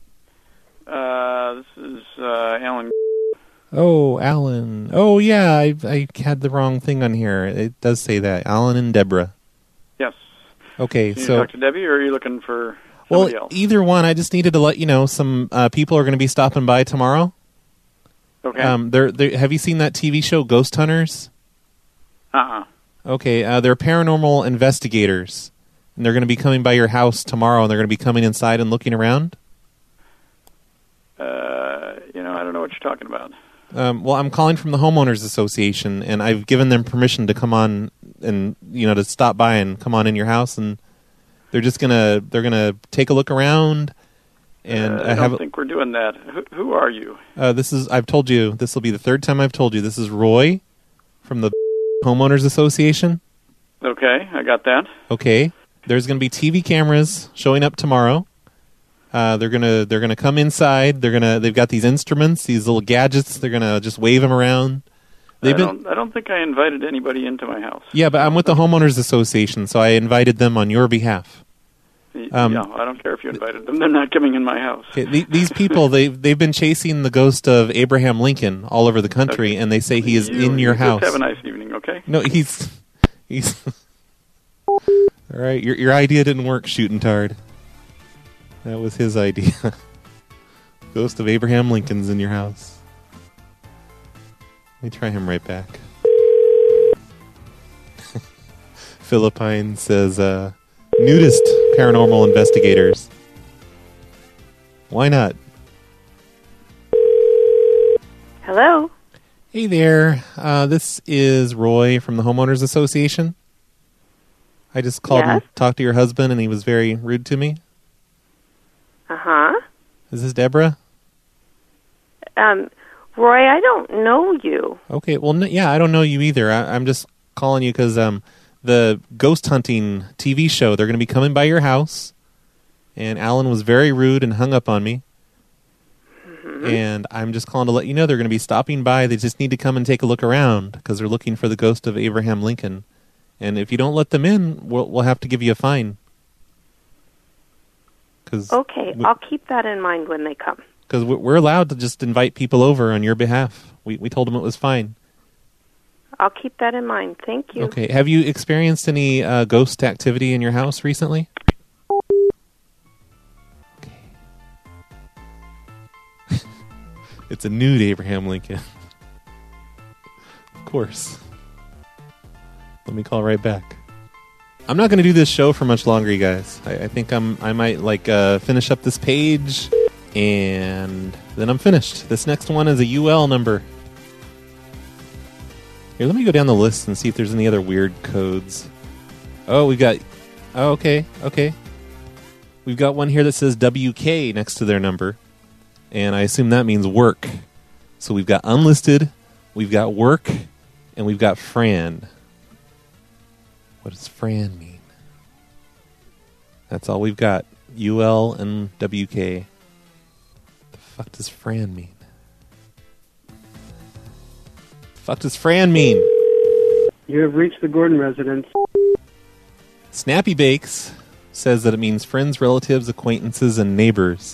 This is Alan. Oh, Alan. Oh, yeah, I had the wrong thing on here. It does say that. Alan and Deborah. Yes. Okay, Can you so... talk to Debbie, or are you looking for somebody else? Either one. I just needed to let you know some people are going to be stopping by tomorrow. Okay. Have you seen that TV show, Ghost Hunters? Uh-uh. Okay, they're paranormal investigators. And they're going to be coming by your house tomorrow, and they're going to be coming inside and looking around? I don't know what you're talking about. Well, I'm calling from the Homeowners Association, and I've given them permission to come on and, to stop by and come on in your house, and they're gonna take a look around. And I don't think we're doing that. Who are you? I've told you, this will be the third time I've told you. This is Roy from the Homeowners Association. Okay, I got that. Okay. There's going to be TV cameras showing up tomorrow. They're gonna come inside. They've got these instruments, these little gadgets. They're gonna just wave them around. I don't think I invited anybody into my house. Yeah, but I'm with the Homeowners Association, so I invited them on your behalf. Yeah, I don't care if you invited them. They're not coming in my house. Okay, these people, they've been chasing the ghost of Abraham Lincoln all over the country, and they say he is in your house. Just have a nice evening, okay? No, he's. All right, your idea didn't work, Shootin' Tard. That was his idea. Ghost of Abraham Lincoln's in your house. Let me try him right back. Philippine says, nudist paranormal investigators. Why not? Hello? Hey there. This is Roy from the Homeowners Association. I just called and talked to your husband, and he was very rude to me. Uh-huh. Is this Deborah? Roy, I don't know you. Okay, well, I don't know you either. I'm just calling you because the ghost hunting TV show, they're going to be coming by your house, and Alan was very rude and hung up on me. Mm-hmm. And I'm just calling to let you know they're going to be stopping by. They just need to come and take a look around because they're looking for the ghost of Abraham Lincoln. And if you don't let them in, we'll have to give you a fine. Okay, I'll keep that in mind when they come. Because we're allowed to just invite people over on your behalf. We told them it was fine. I'll keep that in mind. Thank you. Okay. Have you experienced any ghost activity in your house recently? Okay. It's a nude Abraham Lincoln. Of course. Let me call right back. I'm not going to do this show for much longer, you guys. I think I might finish up this page, and then I'm finished. This next one is a UL number. Here, let me go down the list and see if there's any other weird codes. Oh, we got... Oh, okay. We've got one here that says WK next to their number, and I assume that means work. So we've got unlisted, we've got work, and we've got Fran. What does Fran mean? That's all we've got. UL and WK. Fuck does Fran mean? Fuck does Fran mean? You have reached the Gordon residence. Snappy Bakes says that it means friends, relatives, acquaintances, and neighbors.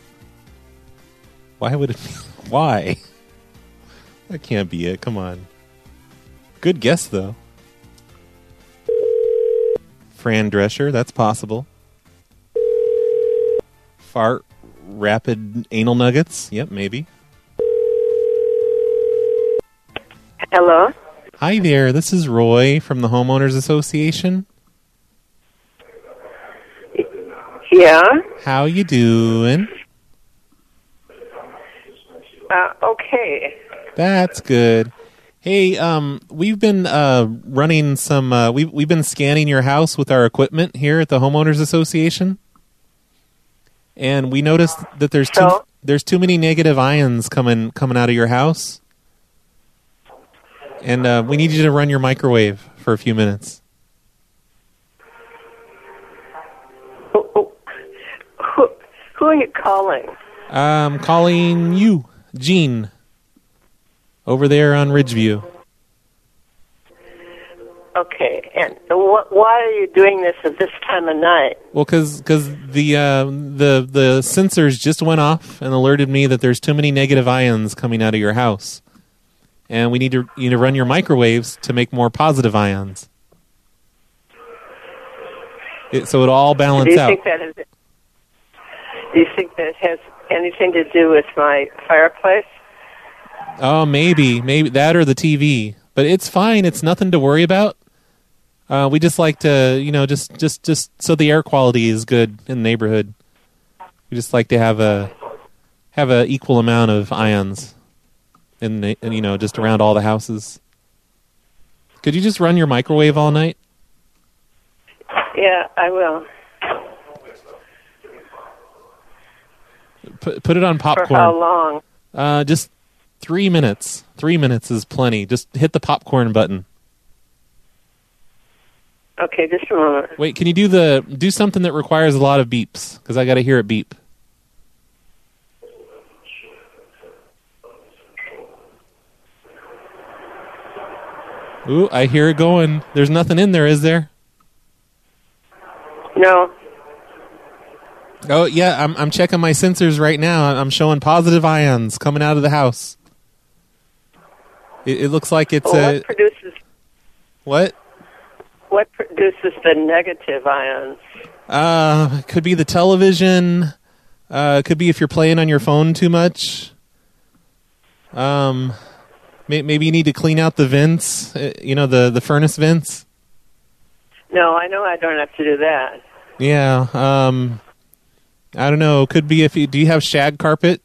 Why would it be? Why? That can't be it. Come on. Good guess, though. Fran Drescher, that's possible. Fart rapid anal nuggets? Yep, maybe. Hello? Hi there, this is Roy from the Homeowners Association. Yeah? How you doing? Okay. That's good. Hey, we've been running some. We've been scanning your house with our equipment here at the Homeowners Association, and we noticed that there's too many negative ions coming out of your house, and we need you to run your microwave for a few minutes. Who are you calling? I'm calling you, Gene. Over there on Ridgeview. Okay, and why are you doing this at this time of night? Well, because the sensors just went off and alerted me that there's too many negative ions coming out of your house, and we need to run your microwaves to make more positive ions. So it'll all balance out. Do you think that has anything to do with my fireplace? Oh, maybe that or the TV, but it's fine. It's nothing to worry about. We just like to, just so the air quality is good in the neighborhood. We just like to have a equal amount of ions in just around all the houses. Could you just run your microwave all night? Yeah, I will. Put it on popcorn. For how long? Just 3 minutes. 3 minutes is plenty. Just hit the popcorn button. Okay, just a moment. Wait, can you do something that requires a lot of beeps? Because I got to hear it beep. Ooh, I hear it going. There's nothing in there, is there? No. Oh yeah, I'm checking my sensors right now. I'm showing positive ions coming out of the house. It looks like it's what produces? What? What produces the negative ions? Could be the television. Could be if you're playing on your phone too much. Maybe you need to clean out the vents. The furnace vents. No, I know I don't have to do that. Yeah. I don't know. Could be do you have shag carpet?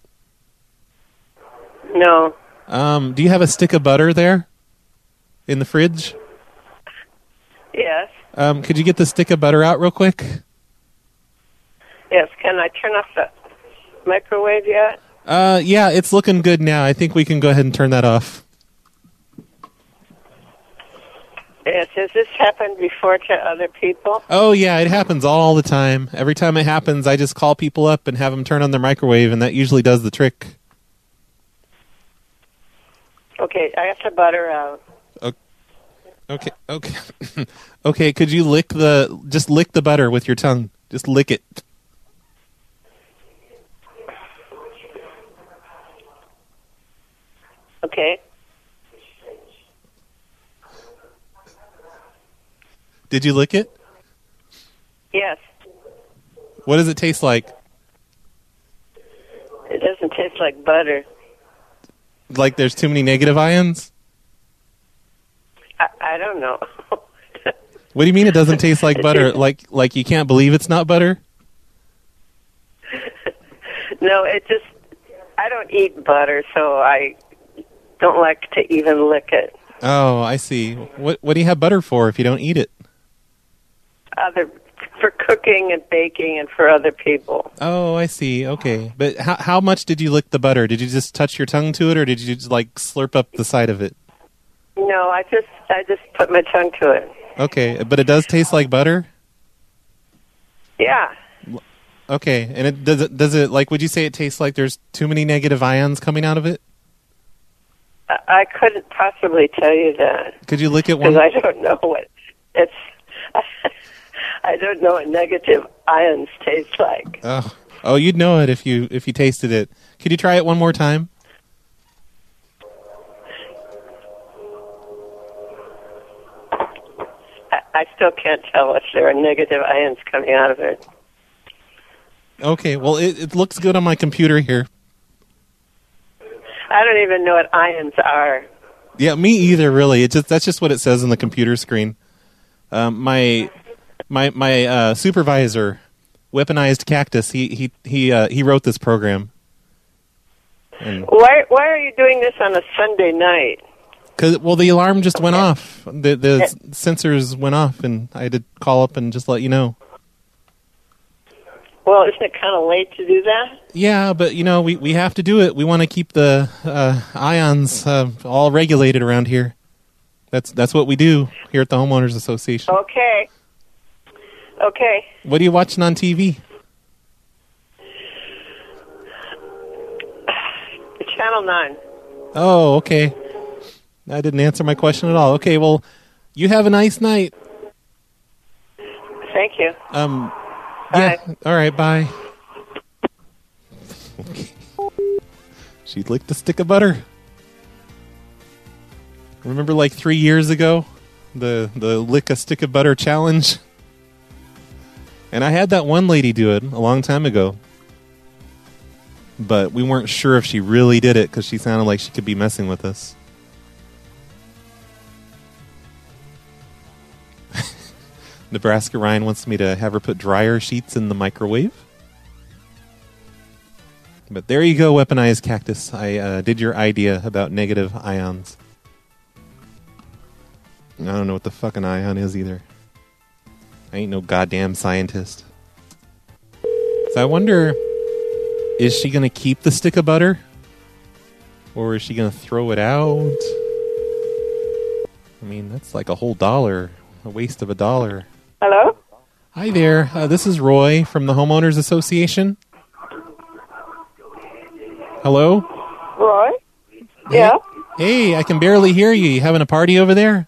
No. Do you have a stick of butter there in the fridge? Yes. Could you get the stick of butter out real quick? Yes. Can I turn off the microwave yet? Yeah, it's looking good now. I think we can go ahead and turn that off. Yes. Has this happened before to other people? Oh, yeah, it happens all the time. Every time it happens, I just call people up and have them turn on their microwave, and that usually does the trick. Okay, I have to butter out. Okay. Okay, could you just lick the butter with your tongue? Just lick it. Okay. Did you lick it? Yes. What does it taste like? It doesn't taste like butter. Like there's too many negative ions? I don't know. What do you mean it doesn't taste like butter? Like you can't believe it's not butter? No, I don't eat butter, so I don't like to even lick it. Oh, I see. What do you have butter for if you don't eat it? For cooking and baking and for other people. Oh, I see. Okay. But how much did you lick the butter? Did you just touch your tongue to it, or did you just slurp up the side of it? No, I just put my tongue to it. Okay, but it does taste like butter? Yeah. Okay, and does it like? Would you say it tastes like there's too many negative ions coming out of it? I couldn't possibly tell you that. Could you lick it one? Because I don't know what it's. I don't know what negative ions taste like. Oh, you'd know it if you tasted it. Could you try it one more time? I still can't tell if there are negative ions coming out of it. Okay, well, it looks good on my computer here. I don't even know what ions are. Yeah, me either, really. That's just what it says on the computer screen. My supervisor, Weaponized Cactus, he wrote this program. And Why are you doing this on a Sunday night? Well, the alarm just went off. The sensors went off, and I had to call up and just let you know. Well, isn't it kind of late to do that? Yeah, but, we have to do it. We want to keep the ions all regulated around here. That's what we do here at the Homeowners Association. Okay. What are you watching on TV? Channel 9. Oh, okay. That didn't answer my question at all. Okay, well, you have a nice night. Thank you. Yeah. All right, bye. Okay. She licked a stick of butter. Remember like 3 years ago? The lick a stick of butter challenge? And I had that one lady do it a long time ago. But we weren't sure if she really did it because she sounded like she could be messing with us. Nebraska Ryan wants me to have her put dryer sheets in the microwave. But there you go, Weaponized Cactus. I did your idea about negative ions. I don't know what the fucking ion is either. I ain't no goddamn scientist. So I wonder, is she going to keep the stick of butter? Or is she going to throw it out? I mean, that's like a whole $1. A waste of $1. Hello? Hi there. This is Roy from the Homeowners Association. Hello? Roy? Yeah? Hey, I can barely hear you. You having a party over there?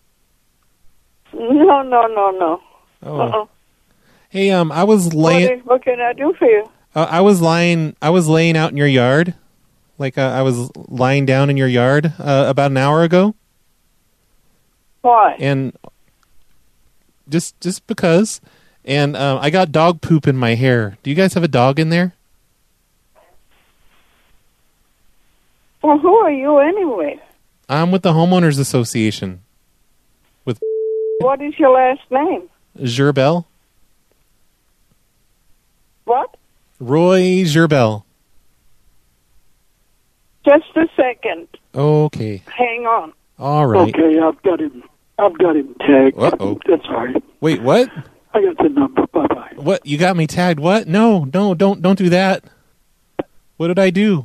No. Oh. Hey, I was laying. What can I do for you? I was laying out in your yard. Like I was lying down in your yard about an hour ago. Why? And just because. And I got dog poop in my hair. Do you guys have a dog in there? Well, who are you anyway? I'm with the Homeowners Association. With What is your last name? Gerbel. What? Roy Gerbel. Just a second. Okay. Hang on. All right. Okay, I've got him tagged. Uh-oh. That's all right. Wait, what? I got the number. Bye-bye. What? You got me tagged? What? No, don't do that. What did I do?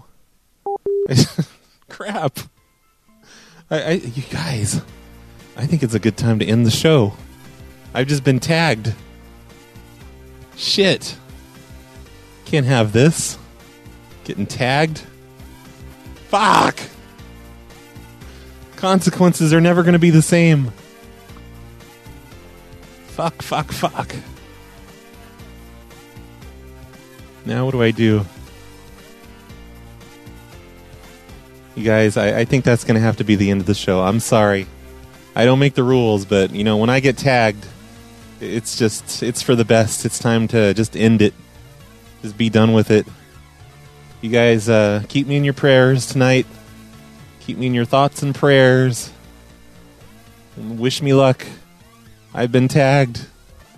Crap. You guys, I think it's a good time to end the show. I've just been tagged. Shit. Can't have this. Getting tagged. Fuck. Consequences are never going to be the same. Fuck. Now what do I do? You guys, I think that's going to have to be the end of the show. I'm sorry. I don't make the rules, but, when I get tagged, it's for the best. It's time to just end it. Just be done with it. You guys, keep me in your prayers tonight. Keep me in your thoughts and prayers. And wish me luck. I've been tagged.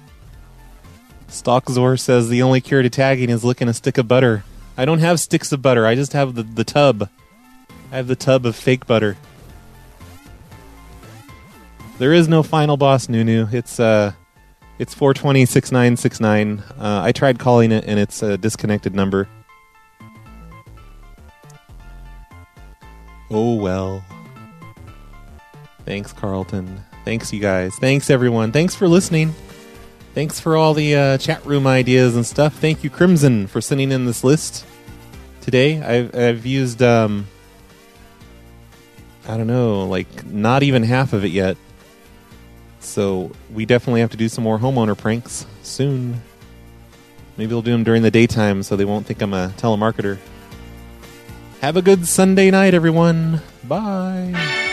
Stalkzor says the only cure to tagging is licking a stick of butter. I don't have sticks of butter. I just have the tub. I have the tub of fake butter. There is no final boss, Nunu. It's 420-6969. I tried calling it, and it's a disconnected number. Oh, well. Thanks, Carlton. Thanks, you guys. Thanks, everyone. Thanks for listening. Thanks for all the chat room ideas and stuff. Thank you, Crimson, for sending in this list today. I've used, I don't know, like not even half of it yet. So we definitely have to do some more homeowner pranks soon. Maybe we'll do them during the daytime so they won't think I'm a telemarketer. Have a good Sunday night, everyone. Bye.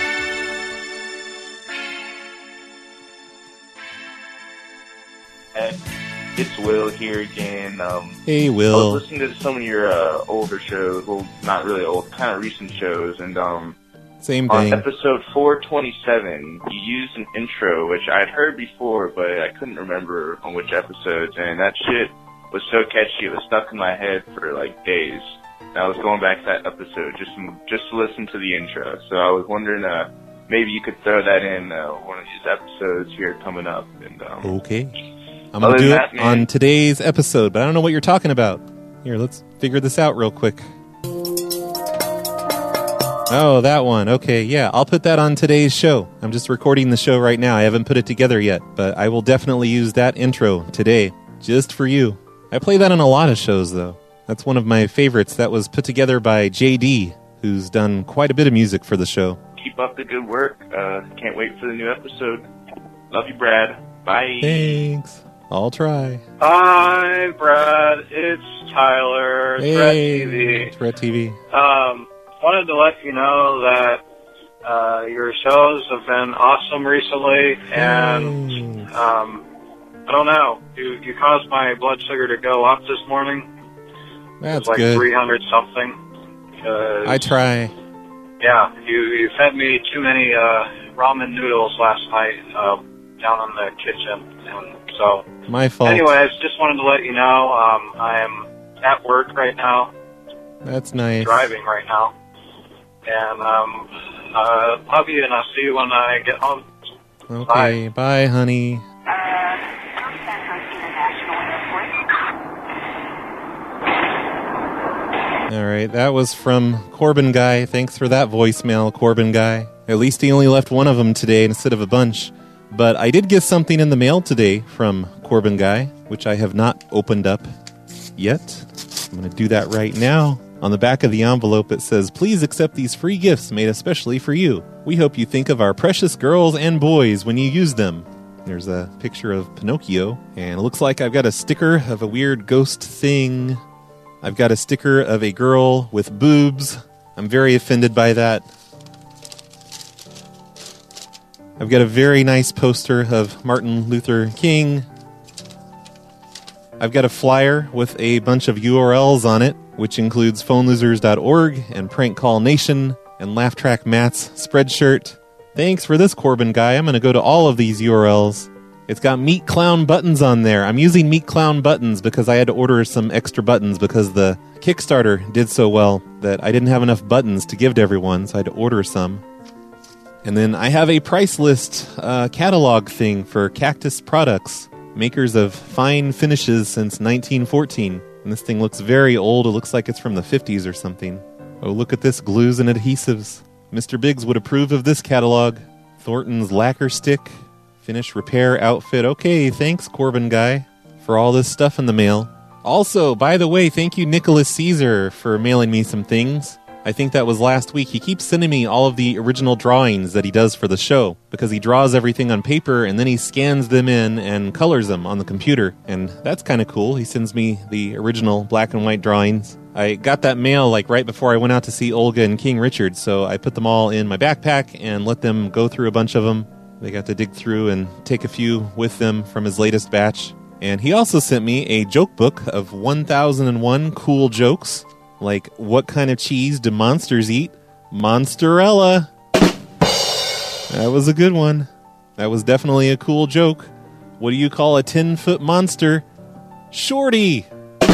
It's Will here again. Hey, Will. I was listening to some of your older shows, well, not really old, kind of recent shows, and same on thing. episode 427, you used an intro, which I'd heard before, but I couldn't remember on which episodes, and that shit was so catchy, it was stuck in my head for, like, days. And I was going back to that episode just to listen to the intro, so I was wondering, maybe you could throw that in one of these episodes here coming up. And Okay. I'm going to do it on today's episode, but I don't know what you're talking about. Here, let's figure this out real quick. Oh, that one. Okay, yeah, I'll put that on today's show. I'm just recording the show right now. I haven't put it together yet, but I will definitely use that intro today, just for you. I play that on a lot of shows, though. That's one of my favorites. That was put together by JD, who's done quite a bit of music for the show. keep up the good work. Can't wait for the new episode. Love you, Brad. Bye. Thanks. I'll try. Hi, Brad. It's Tyler. Hey, Threat TV. Threat TV. Wanted to let you know that your shows have been awesome recently, and I don't know. You caused my blood sugar to go up this morning. That's it was like good. 300 something. I try. Yeah, you fed me too many ramen noodles last night down in the kitchen, and so. My fault. Anyways, just wanted to let you know I am at work right now. That's nice. Driving right now, and love you, and I'll see you when I get home. Okay, bye honey. All right, that was from Corbin Guy. Thanks for that voicemail, Corbin Guy. At least he only left one of them today instead of a bunch. But I did get something in the mail today from Corbin Guy, which I have not opened up yet. I'm going to do that right now. On the back of the envelope, it says, "Please accept these free gifts made especially for you. We hope you think of our precious girls and boys when you use them." There's a picture of Pinocchio, and it looks like I've got a sticker of a weird ghost thing. I've got a sticker of a girl with boobs. I'm very offended by that. I've got a very nice poster of Martin Luther King. I've got a flyer with a bunch of URLs on it, which includes phonelosers.org and Prank Call Nation and Laugh Track Matt's Spreadshirt. Thanks for this, Corbin Guy. I'm going to go to all of these URLs. It's got Meat Clown buttons on there. I'm using Meat Clown buttons because I had to order some extra buttons because the Kickstarter did so well that I didn't have enough buttons to give to everyone, so I had to order some. And then I have a price list catalog thing for Cactus Products, makers of fine finishes since 1914. And this thing looks very old. It looks like it's from the 50s or something. Oh, look at this, glues and adhesives. Mr. Biggs would approve of this catalog. Thornton's lacquer stick, finish repair outfit. Okay, thanks, Corbin Guy, for all this stuff in the mail. Also, by the way, thank you, Nicholas Caesar, for mailing me some things. I think that was last week. He keeps sending me all of the original drawings that he does for the show, because he draws everything on paper and then he scans them in and colors them on the computer. And that's kind of cool. He sends me the original black and white drawings. I got that mail like right before I went out to see Olga and King Richard, so I put them all in my backpack and let them go through a bunch of them. They got to dig through and take a few with them from his latest batch. And he also sent me a joke book of 1001 cool jokes. Like, what kind of cheese do monsters eat? Monsterella. That was a good one. That was definitely a cool joke. What do you call a 10-foot monster? Shorty.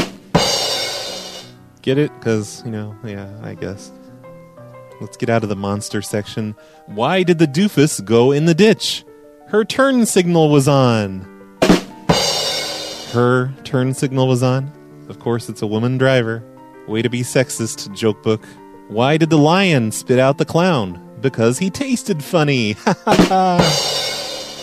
Get it? Because, yeah, I guess. Let's get out of the monster section. Why did the doofus go in the ditch? Her turn signal was on. Her turn signal was on? Of course, it's a woman driver. Way to be sexist, joke book. Why did the lion spit out the clown? Because he tasted funny. Ha ha ha.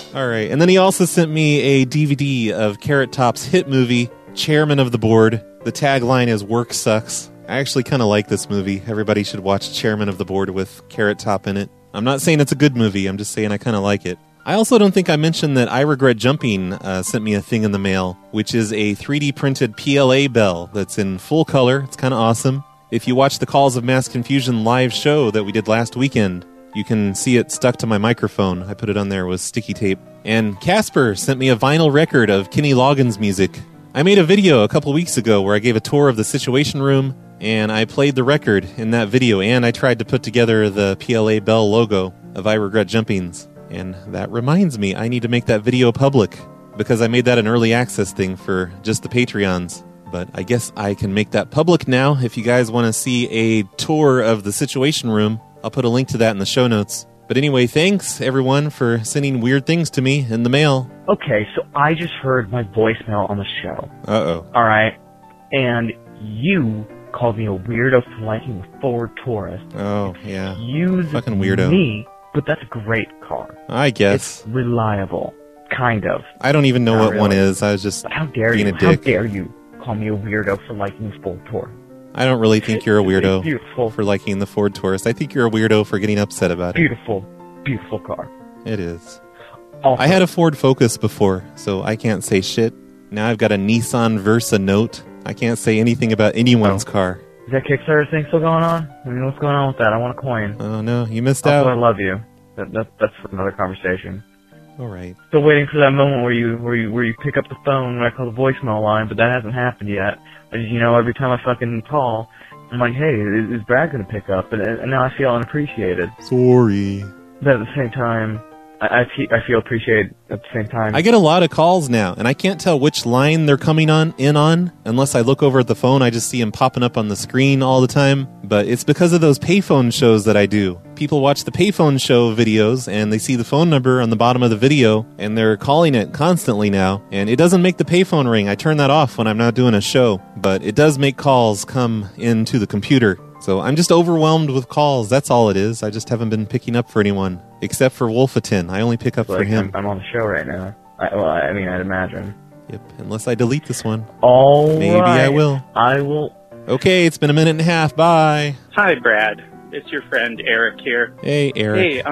All right. And then he also sent me a DVD of Carrot Top's hit movie, Chairman of the Board. The tagline is "Work Sucks." I actually kind of like this movie. Everybody should watch Chairman of the Board with Carrot Top in it. I'm not saying it's a good movie. I'm just saying I kind of like it. I also don't think I mentioned that I Regret Jumping sent me a thing in the mail, which is a 3D printed PLA bell that's in full color. It's kind of awesome. If you watch the Calls of Mass Confusion live show that we did last weekend, you can see it stuck to my microphone. I put it on there with sticky tape. And Casper sent me a vinyl record of Kenny Loggins music. I made a video a couple weeks ago where I gave a tour of the Situation Room, and I played the record in that video, and I tried to put together the PLA Bell logo of I Regret Jumpings. And that reminds me, I need to make that video public, because I made that an early access thing for just the Patreons. But I guess I can make that public now. If you guys want to see a tour of the Situation Room, I'll put a link to that in the show notes. But anyway, thanks, everyone, for sending weird things to me in the mail. Okay, so I just heard my voicemail on the show. Uh-oh. All right? And you called me a weirdo for liking the Ford Taurus. Oh, yeah. Use fucking weirdo. Me, but that's a great car. I guess. It's reliable. Kind of. I don't even know Not what really. one is. I was just How dare being you? a dick. How dare you call me a weirdo for liking the Ford Taurus? I don't really think you're a weirdo It's beautiful. for liking the Ford Taurus. I think you're a weirdo for getting upset about it. Beautiful. Beautiful car. It is. Also, I had a Ford Focus before, so I can't say shit. Now I've got a Nissan Versa Note. I can't say anything about anyone's car. Is that Kickstarter thing still going on? I mean, what's going on with that? I want a coin. Oh, no, you missed Also, out. I love you. That's for another conversation. All right. Still waiting for that moment where you pick up the phone when I call the voicemail line, but that hasn't happened yet. You know, every time I fucking call, I'm like, hey, is Brad gonna pick up? And now I feel unappreciated. Sorry. But at the same time, I feel appreciated at the same time. I get a lot of calls now, and I can't tell which line they're coming in on unless I look over at the phone. I just see them popping up on the screen all the time. But it's because of those payphone shows that I do. People watch the payphone show videos, and they see the phone number on the bottom of the video, and they're calling it constantly now. And it doesn't make the payphone ring. I turn that off when I'm not doing a show. But it does make calls come into the computer. So I'm just overwhelmed with calls. That's all it is. I just haven't been picking up for anyone. Except for Wolfeton. I only pick up for him. I'm on the show right now. I mean, I'd imagine. Yep, unless I delete this one. Maybe I will. I will. Okay, it's been a minute and a half. Bye. Hi, Brad. It's your friend Eric here. Hey, Eric. Hey,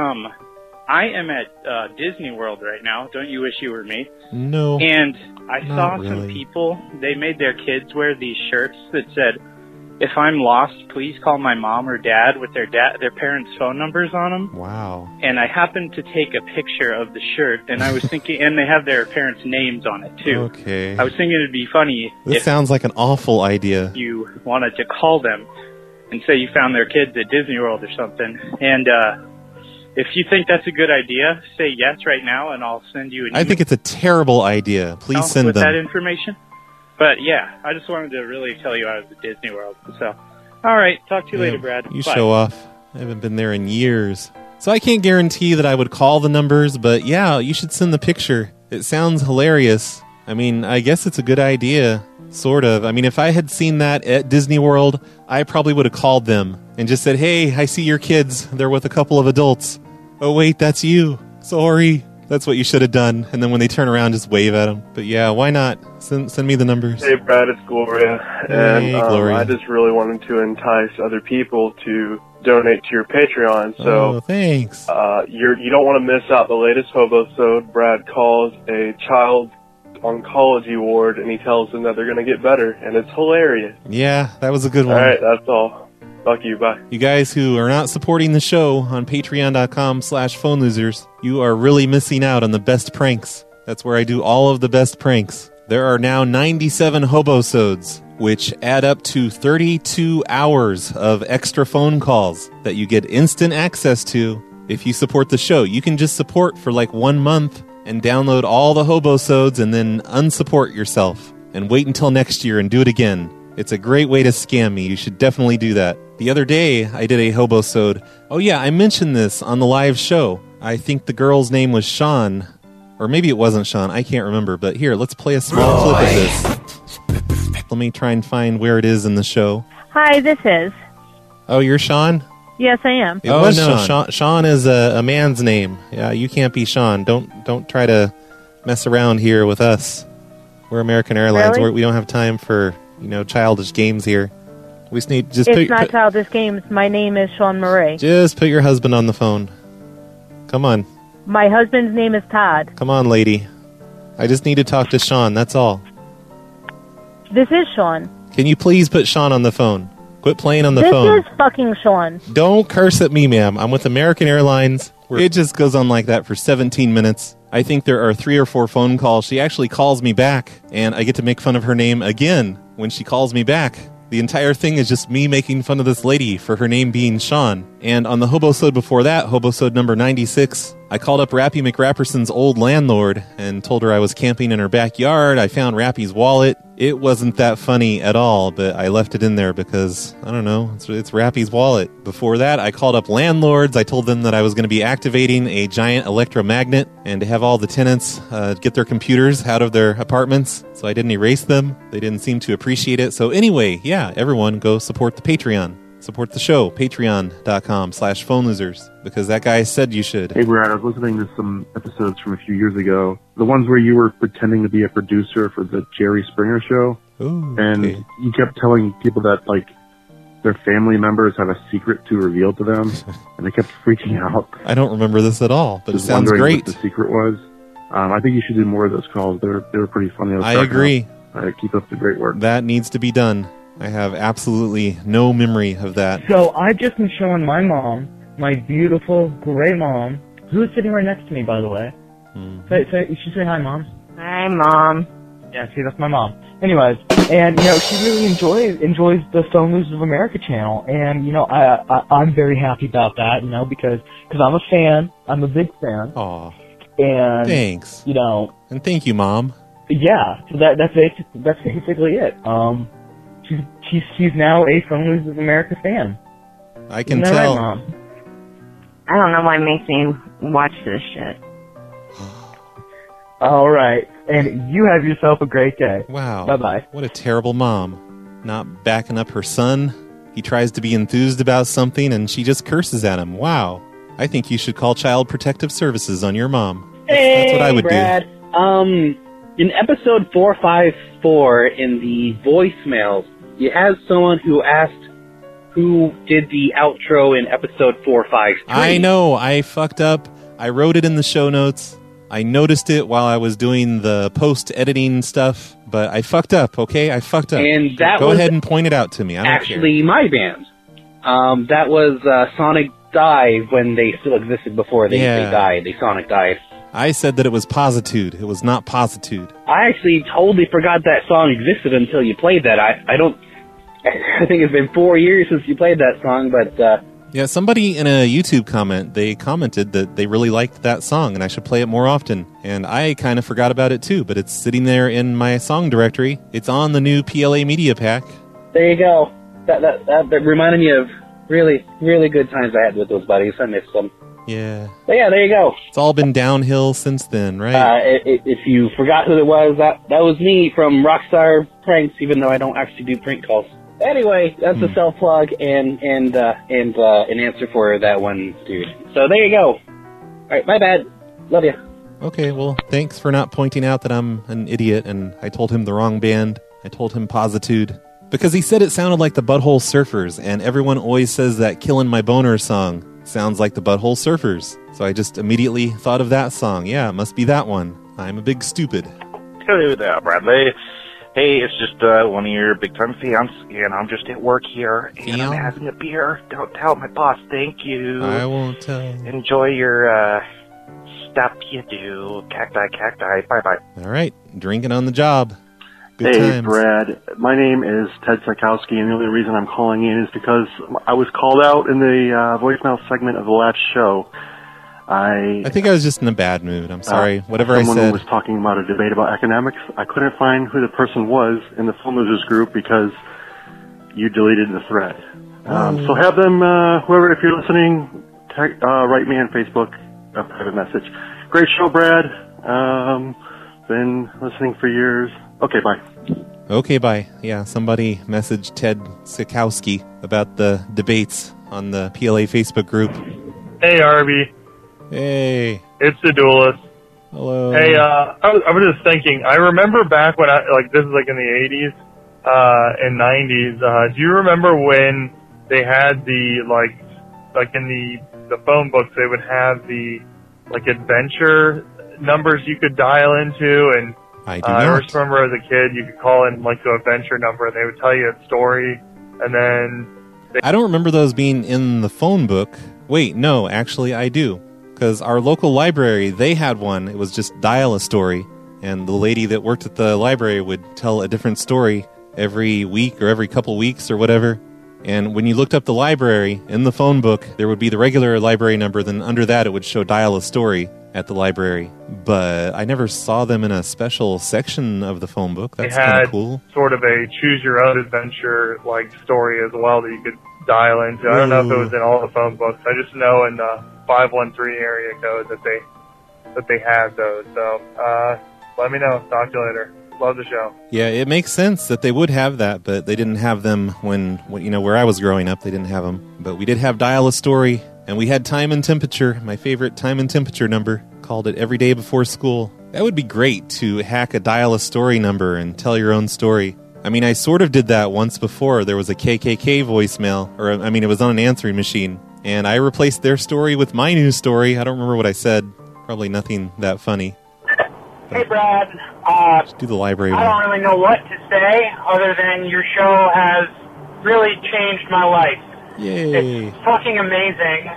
I am at Disney World right now. Don't you wish you were me? No. And I saw not some really. people, they made their kids wear these shirts that said, if I'm lost, please call my mom or dad with their parents' phone numbers on them. Wow. And I happened to take a picture of the shirt, and I was thinking, and they have their parents' names on it, too. Okay. I was thinking it'd be funny This if sounds like an awful idea. you wanted to call them and say you found their kids at Disney World or something. And if you think that's a good idea, say yes right now, and I'll send you an email I think it's a terrible idea. Please send with them. that information. But yeah, I just wanted to really tell you I was at Disney World. So, all right, talk to you later, Brad. You Bye. show off. I haven't been there in years. So I can't guarantee that I would call the numbers, but yeah, you should send the picture. It sounds hilarious. I mean, I guess it's a good idea. Sort of. I mean, if I had seen that at Disney World, I probably would have called them and just said, hey, I see your kids. They're with a couple of adults. Oh, wait, that's you. Sorry. That's what you should have done. And then when they turn around, just wave at them. But yeah, why not? Send me the numbers. Hey, Brad, it's Gloria. Hey, Gloria. I just really wanted to entice other people to donate to your Patreon. So, Oh, thanks. You don't want to miss out the latest Hobosode. Brad calls a child oncology ward, and he tells them that they're going to get better, and it's hilarious. Yeah, that was a good one. All right, that's all. Fuck you, bye. You guys who are not supporting the show on patreon.com/phone losers, you are really missing out on the best pranks. That's where I do all of the best pranks. There are now 97 Hobosodes, which add up to 32 hours of extra phone calls that you get instant access to if you support the show. You can just support for like 1 month and download all the Hobosodes and then unsupport yourself and wait until next year and do it again. It's a great way to scam me. You should definitely do that. The other day, I did a Hobosode. Oh yeah, I mentioned this on the live show. I think the girl's name was Sean. Or maybe it wasn't Sean. I can't remember. But here, let's play a small clip of this. Let me try and find where it is in the show. Hi, this is. Oh, you're Sean? Yes, I am. It was Sean. Sean is a man's name. Yeah, you can't be Sean. Don't try to mess around here with us. We're American Airlines. Really? We don't have time for childish games here. We just need It's not childish games. My name is Sean Murray. Just put your husband on the phone. Come on. My husband's name is Todd. Come on, lady. I just need to talk to Sean. That's all. This is Sean. Can you please put Sean on the phone? Quit playing on the phone. This is fucking Sean. Don't curse at me, ma'am. I'm with American Airlines. It just goes on like that for 17 minutes. I think there are 3 or 4 phone calls. She actually calls me back, and I get to make fun of her name again when she calls me back. The entire thing is just me making fun of this lady for her name being Sean. And on the Hobosode before that, Hobosode number 96, I called up Rappy McRapperson's old landlord and told her I was camping in her backyard. I found Rappy's wallet. It wasn't that funny at all, but I left it in there because, I don't know, it's Rappy's wallet. Before that, I called up landlords. I told them that I was going to be activating a giant electromagnet and to have all the tenants get their computers out of their apartments. So I didn't erase them. They didn't seem to appreciate it. So anyway, yeah, everyone go support the Patreon. Support the show, patreon.com/phonelosers, because that guy said you should. Hey, Brad, I was listening to some episodes from a few years ago. The ones where you were pretending to be a producer for the Jerry Springer show. Ooh, and you kept telling people that, like, their family members have a secret to reveal to them, and they kept freaking out. I don't remember this at all, but Just it sounds wondering great. what the secret was. I think you should do more of those calls. They were pretty funny. I agree. Keep up the great work. That needs to be done. I have absolutely no memory of that. So I've just been showing my mom, my beautiful, gray mom, who is sitting right next to me, by the way. You should say hi, Mom. Hi, Mom. Yeah, see, that's my mom. Anyways, and, she really enjoys the Phone Losers of America channel, and, I'm very happy about that, because I'm a fan. I'm a big fan. Aw. And, thanks. And thank you, Mom. Yeah, so that's basically it. She's now a Phone Losers of America fan. I can Isn't that tell. right, Mom? I don't know why it makes me watch this shit. All right, and you have yourself a great day. Wow. Bye-bye. What a terrible mom. Not backing up her son. He tries to be enthused about something, and she just curses at him. Wow. I think you should call Child Protective Services on your mom. That's what I would Brad. do. In episode 454, in the voicemails, you have someone who asked who did the outro in episode 453. I know. I fucked up. I wrote it in the show notes. I noticed it while I was doing the post-editing stuff, but I fucked up, okay? I fucked up. And that Go was ahead and point it out to me. I don't actually my band. That was Sonic Dive when they still existed before they died. They Sonic died. I said that it was Positude. It was not Positude. I actually totally forgot that song existed until you played that. I think it's been 4 years since you played that song, but... Yeah, somebody in a YouTube comment, they commented that they really liked that song and I should play it more often. And I kind of forgot about it too, but it's sitting there in my song directory. It's on the new PLA Media Pack. There you go. That reminded me of really, really good times I had with those buddies. I missed them. Yeah. But yeah, there you go. It's all been downhill since then, right? If you forgot who it was, that was me from Rockstar Pranks, even though I don't actually do prank calls. Anyway, that's a self-plug and an answer for that one dude. So there you go. All right, my bad. Love you. Okay, well, thanks for not pointing out that I'm an idiot and I told him the wrong band. I told him Positude. Because he said it sounded like the Butthole Surfers, and everyone always says that Killin' My Boner song sounds like the Butthole Surfers. So I just immediately thought of that song. Yeah, it must be that one. I'm a big stupid. Hello there, Bradley. Hey, it's just one of your big-time fans, and I'm just at work here, and I'm having a beer. Don't tell my boss thank you. I won't tell. Enjoy your stuff you do. Cacti. Bye-bye. All right, drinking on the job. Good Hey, times. Brad. My name is Ted Sikowski, and the only reason I'm calling in is because I was called out in the voicemail segment of the last show. I think I was just in a bad mood. I'm sorry. Whatever I someone said. was talking about a debate about economics. I couldn't find who the person was in the Phone Losers group because you deleted the thread. So have them, whoever, if you're listening, write me on Facebook a private message. Great show, Brad. Been listening for years. Okay, bye. Okay, bye. Yeah, somebody messaged Ted Sikowski about the debates on the PLA Facebook group. Hey, Arby. Hey. It's the Duelist. Hello. Hey, I was just thinking, I remember back when this is like in the 80s and 90s, do you remember when they had the, like in the phone books, they would have the, like, adventure numbers you could dial into, and I just remember as a kid, you could call in, like, the adventure number, and they would tell you a story, and then... I don't remember those being in the phone book. Wait, no, actually I do. Because our local library, they had one. It was just dial a story. And the lady that worked at the library would tell a different story every week or every couple weeks or whatever. And when you looked up the library in the phone book, there would be the regular library number. Then under that, it would show dial a story at the library. But I never saw them in a special section of the phone book. That's kind of cool. Sort of a choose-your-own-adventure like story as well that you could dial into. I don't know if it was in all the phone books. I just know in the 513 area code that they had those. So let me know. Talk to you later. Love the show. Yeah, it makes sense that they would have that, but they didn't have them when where I was growing up. They didn't have them, but we did have dial a story, and we had time and temperature. My favorite time and temperature number. Called it every day before school. That would be great to hack a dial a story number and tell your own story. I mean, I sort of did that once before. There was a KKK voicemail, it was on an answering machine, and I replaced their story with my new story. I don't remember what I said. Probably nothing that funny. Hey, Brad. Do the library I don't really know what to say other than your show has really changed my life. Yay. It's fucking amazing.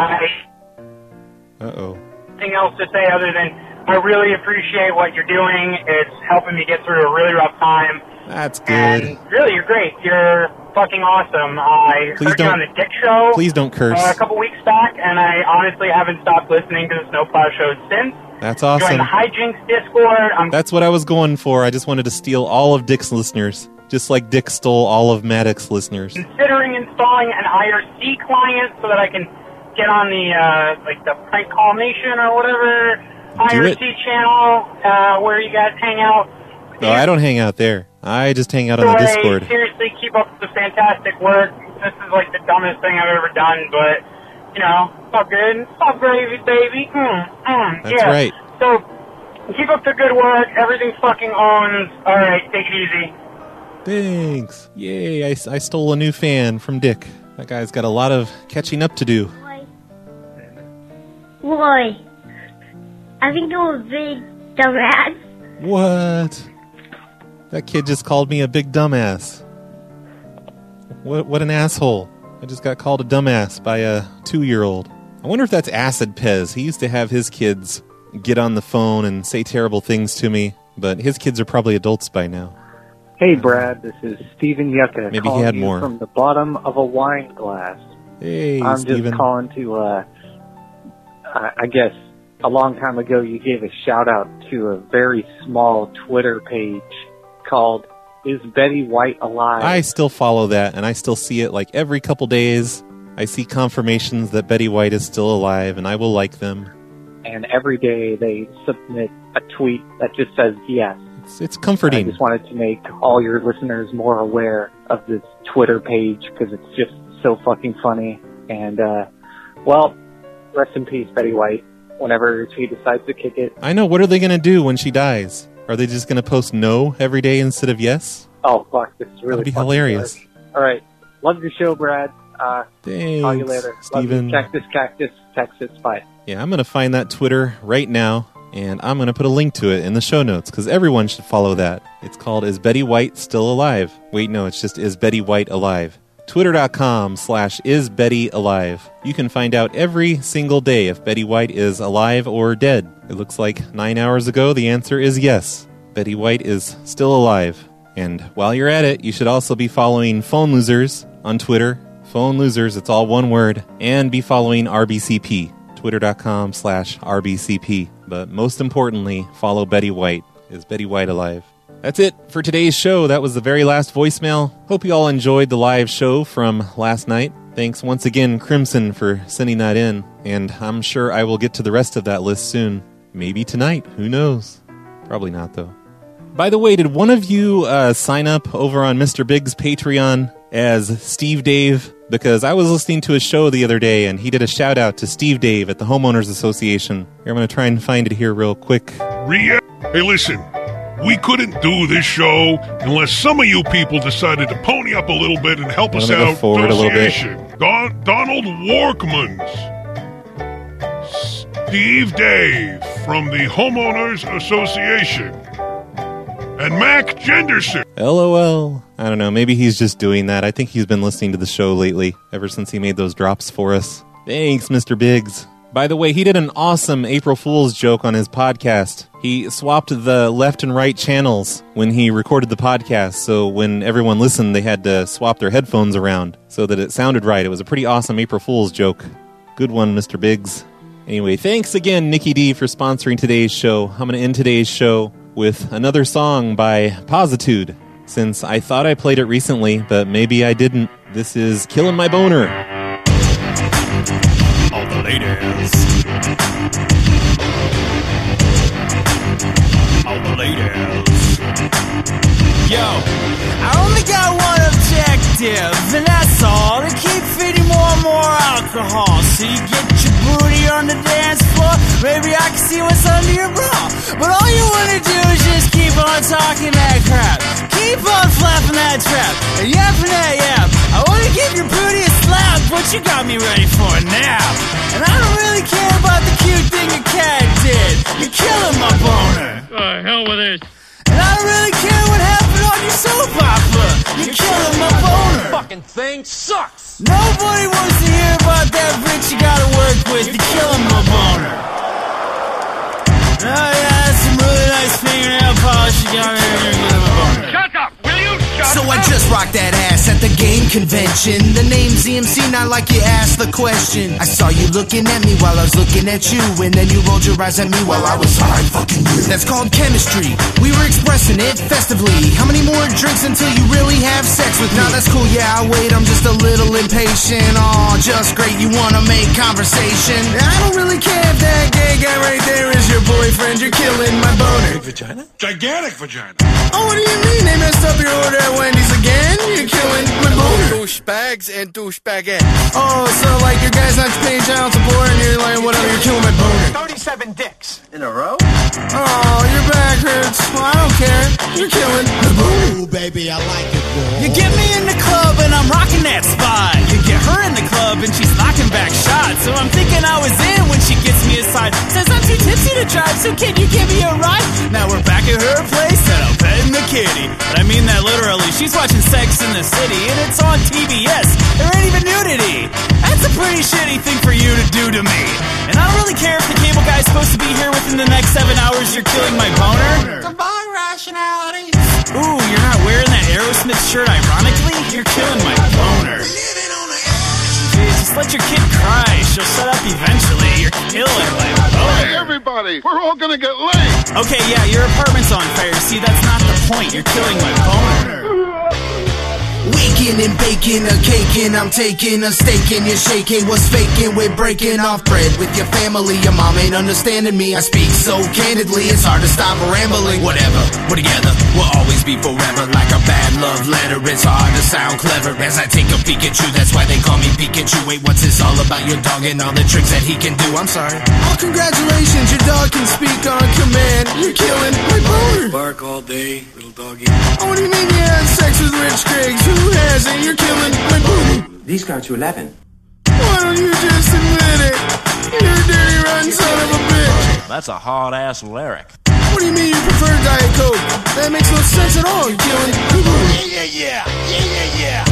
Uh-oh. Nothing else to say other than I really appreciate what you're doing. It's helping me get through a really rough time. That's good. And really, you're great. You're fucking awesome. I heard you on the Dick Show. Please don't curse. A couple weeks back, and I honestly haven't stopped listening to the Snowplow Show since. That's awesome. Join the Hijinks Discord. That's what I was going for. I just wanted to steal all of Dick's listeners, just like Dick stole all of Maddox's listeners. Considering installing an IRC client so that I can get on the Prank Call Nation or whatever IRC channel where you guys hang out. No, I don't hang out there. I just hang out on the Discord. Seriously, keep up the fantastic work. This is like the dumbest thing I've ever done, but, it's all good. It's all gravy, baby. That's right. So, keep up the good work. Everything's fucking owns. All right, take it easy. Thanks. Yay, I stole a new fan from Dick. That guy's got a lot of catching up to do. Roy, I think you're a big dumbass. What? That kid just called me a big dumbass. What an asshole. I just got called a dumbass by a 2-year-old. I wonder if that's Acid Pez. He used to have his kids get on the phone and say terrible things to me, but his kids are probably adults by now. Hey, Brad, this is Steven Yucca. Maybe he had more. From the bottom of a wine glass. Hey, I'm Steven. just calling to, I guess, a long time ago you gave a shout-out to a very small Twitter page called Is Betty White Alive? I still follow that, and I still see it like every couple days. I see confirmations that Betty White is still alive, and I will like them. And every day they submit a tweet that just says yes. It's comforting. I just wanted to make all your listeners more aware of this Twitter page because it's just so fucking funny. And, rest in peace, Betty White, whenever she decides to kick it. I know. What are they going to do when she dies? Are they just going to post no every day instead of yes? Oh, fuck. This is really That'd be hilarious. All right. Love your show, Brad. Thanks, call you later. Steven. Love you. Cactus, Texas. Bye. Yeah, I'm going to find that Twitter right now, and I'm going to put a link to it in the show notes, because everyone should follow that. It's called Is Betty White Still Alive? Wait, no, it's just Is Betty White Alive? Twitter.com/IsBettyAlive. You can find out every single day if Betty White is alive or dead. It looks like 9 hours ago the answer is yes. Betty White is still alive. And while you're at it, you should also be following Phone Losers on Twitter. Phone Losers, it's all one word. And be following RBCP. Twitter.com/RBCP. But most importantly, follow Betty White. Is Betty White alive? That's it for today's show. That was the very last voicemail. Hope you all enjoyed the live show from last night. Thanks once again, Crimson, for sending that in. And I'm sure I will get to the rest of that list soon. Maybe tonight. Who knows? Probably not, though. By the way, did one of you sign up over on Mr. Big's Patreon as Steve Dave because I was listening to a show the other day, and he did a shout-out to Steve Dave at the Homeowners Association. Here, I'm going to try and find it here real quick. Hey, listen. We couldn't do this show unless some of you people decided to pony up a little bit and help us out. Association. Donald Workmans. Steve Dave from the Homeowners Association. And Mac Jenderson. LOL. I don't know, maybe he's just doing that. I think he's been listening to the show lately, ever since he made those drops for us. Thanks, Mr. Biggs. By the way, he did an awesome April Fool's joke on his podcast. He swapped the left and right channels when he recorded the podcast, so when everyone listened, they had to swap their headphones around so that it sounded right. It was a pretty awesome April Fool's joke. Good one, Mr. Biggs. Anyway, thanks again, Nikki D, for sponsoring today's show. I'm going to end today's show with another song by Positude, since I thought I played it recently, but maybe I didn't. This is Killin' My Boner. All the ladies. All the ladies. Yo, I only got one objective, and that's all, to keep feeding more and more alcohol. So you get your booty on the dance floor, maybe I can see what's under your bra. But all you wanna do is just keep on talking that crap. Keep on flapping that trap, and yapping that yap. I wanna give your booty a slap, but you got me ready for a nap. And I don't really care about the cute thing your cat did. You're killing my boner. Hell with this. And I don't really care what happened on your soap opera. You're killing my boner. Fucking thing sucks. Nobody wants to hear about that bitch you gotta work with. You're killing my boner. Oh yeah, that's some really nice fingernail polish you got right here. You're killing my boner. Shut up, will you? So I just rocked that ass at the game convention. The name's EMC, not like you asked the question. I saw you looking at me while I was looking at you, and then you rolled your eyes at me while I was hard fucking you. That's called chemistry. We were expressing it festively. How many more drinks until you really have sex with me? Nah, that's cool, yeah, I'll wait, I'm just a little impatient. Aw, just great, you wanna make conversation. I don't really care if that gay guy right there is your boyfriend. You're killing my boner. Big vagina? Gigantic vagina. Oh, what do you mean they messed up your order at Wendy's again? You're killing my boner. Douchebags and douchebagettes. Oh, so like your guy's not paying child support and you're like, whatever, you're killing my boner. 37 dicks. In a row? Oh, your back hurts. Well, I don't care. You're killing my boner. Ooh, baby, I like it, boy. You get me in the club and I'm rocking that spot. You get her in the club and she's knocking back shots. So I'm thinking I was in when she gets me aside. Says I'm too tipsy to drive, so can you give me a ride? Now we're back at her place and I'm petting the kitty. But I mean that literally. She's watching Sex in the City and it's on TBS. There ain't even nudity. That's a pretty shitty thing for you to do to me. And I don't really care if the cable guy's supposed to be here within the next 7 hours. You're killing my boner. Combine rationality. Ooh, you're not wearing that Aerosmith shirt ironically? You're killing my boner. Just let your kid cry. She'll shut up eventually. You're killing my boner. Hey, everybody, we're all gonna get laid. Okay, yeah, your apartment's on fire. See, that's not the point. You're killing my boner. Waking and baking a cake and I'm taking a steak and you're shaking. What's faking? We're breaking off bread with your family. Your mom ain't understanding me. I speak so candidly, it's hard to stop rambling. Whatever, we're together, we'll always be forever. Like a bad love letter, it's hard to sound clever. As I take a peek at you, that's why they call me Pikachu. Wait, what's this all about your dog and all the tricks that he can do? I'm sorry. Oh, congratulations, your dog can speak on command. You're killing my boner. Bark all day, little doggy. Oh, what do you mean you had sex with Rich Griggs? Who hasn't? You're killing my boner. These go to 11. Why don't you just admit it? You're a dirty, rotten son of a bitch. That's a hard-ass lyric. What do you mean you prefer Diet Coke? That makes no sense at all. You're killing my boner. Yeah.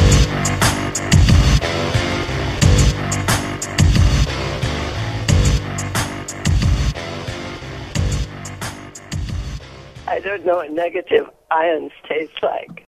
I don't know what negative ions taste like.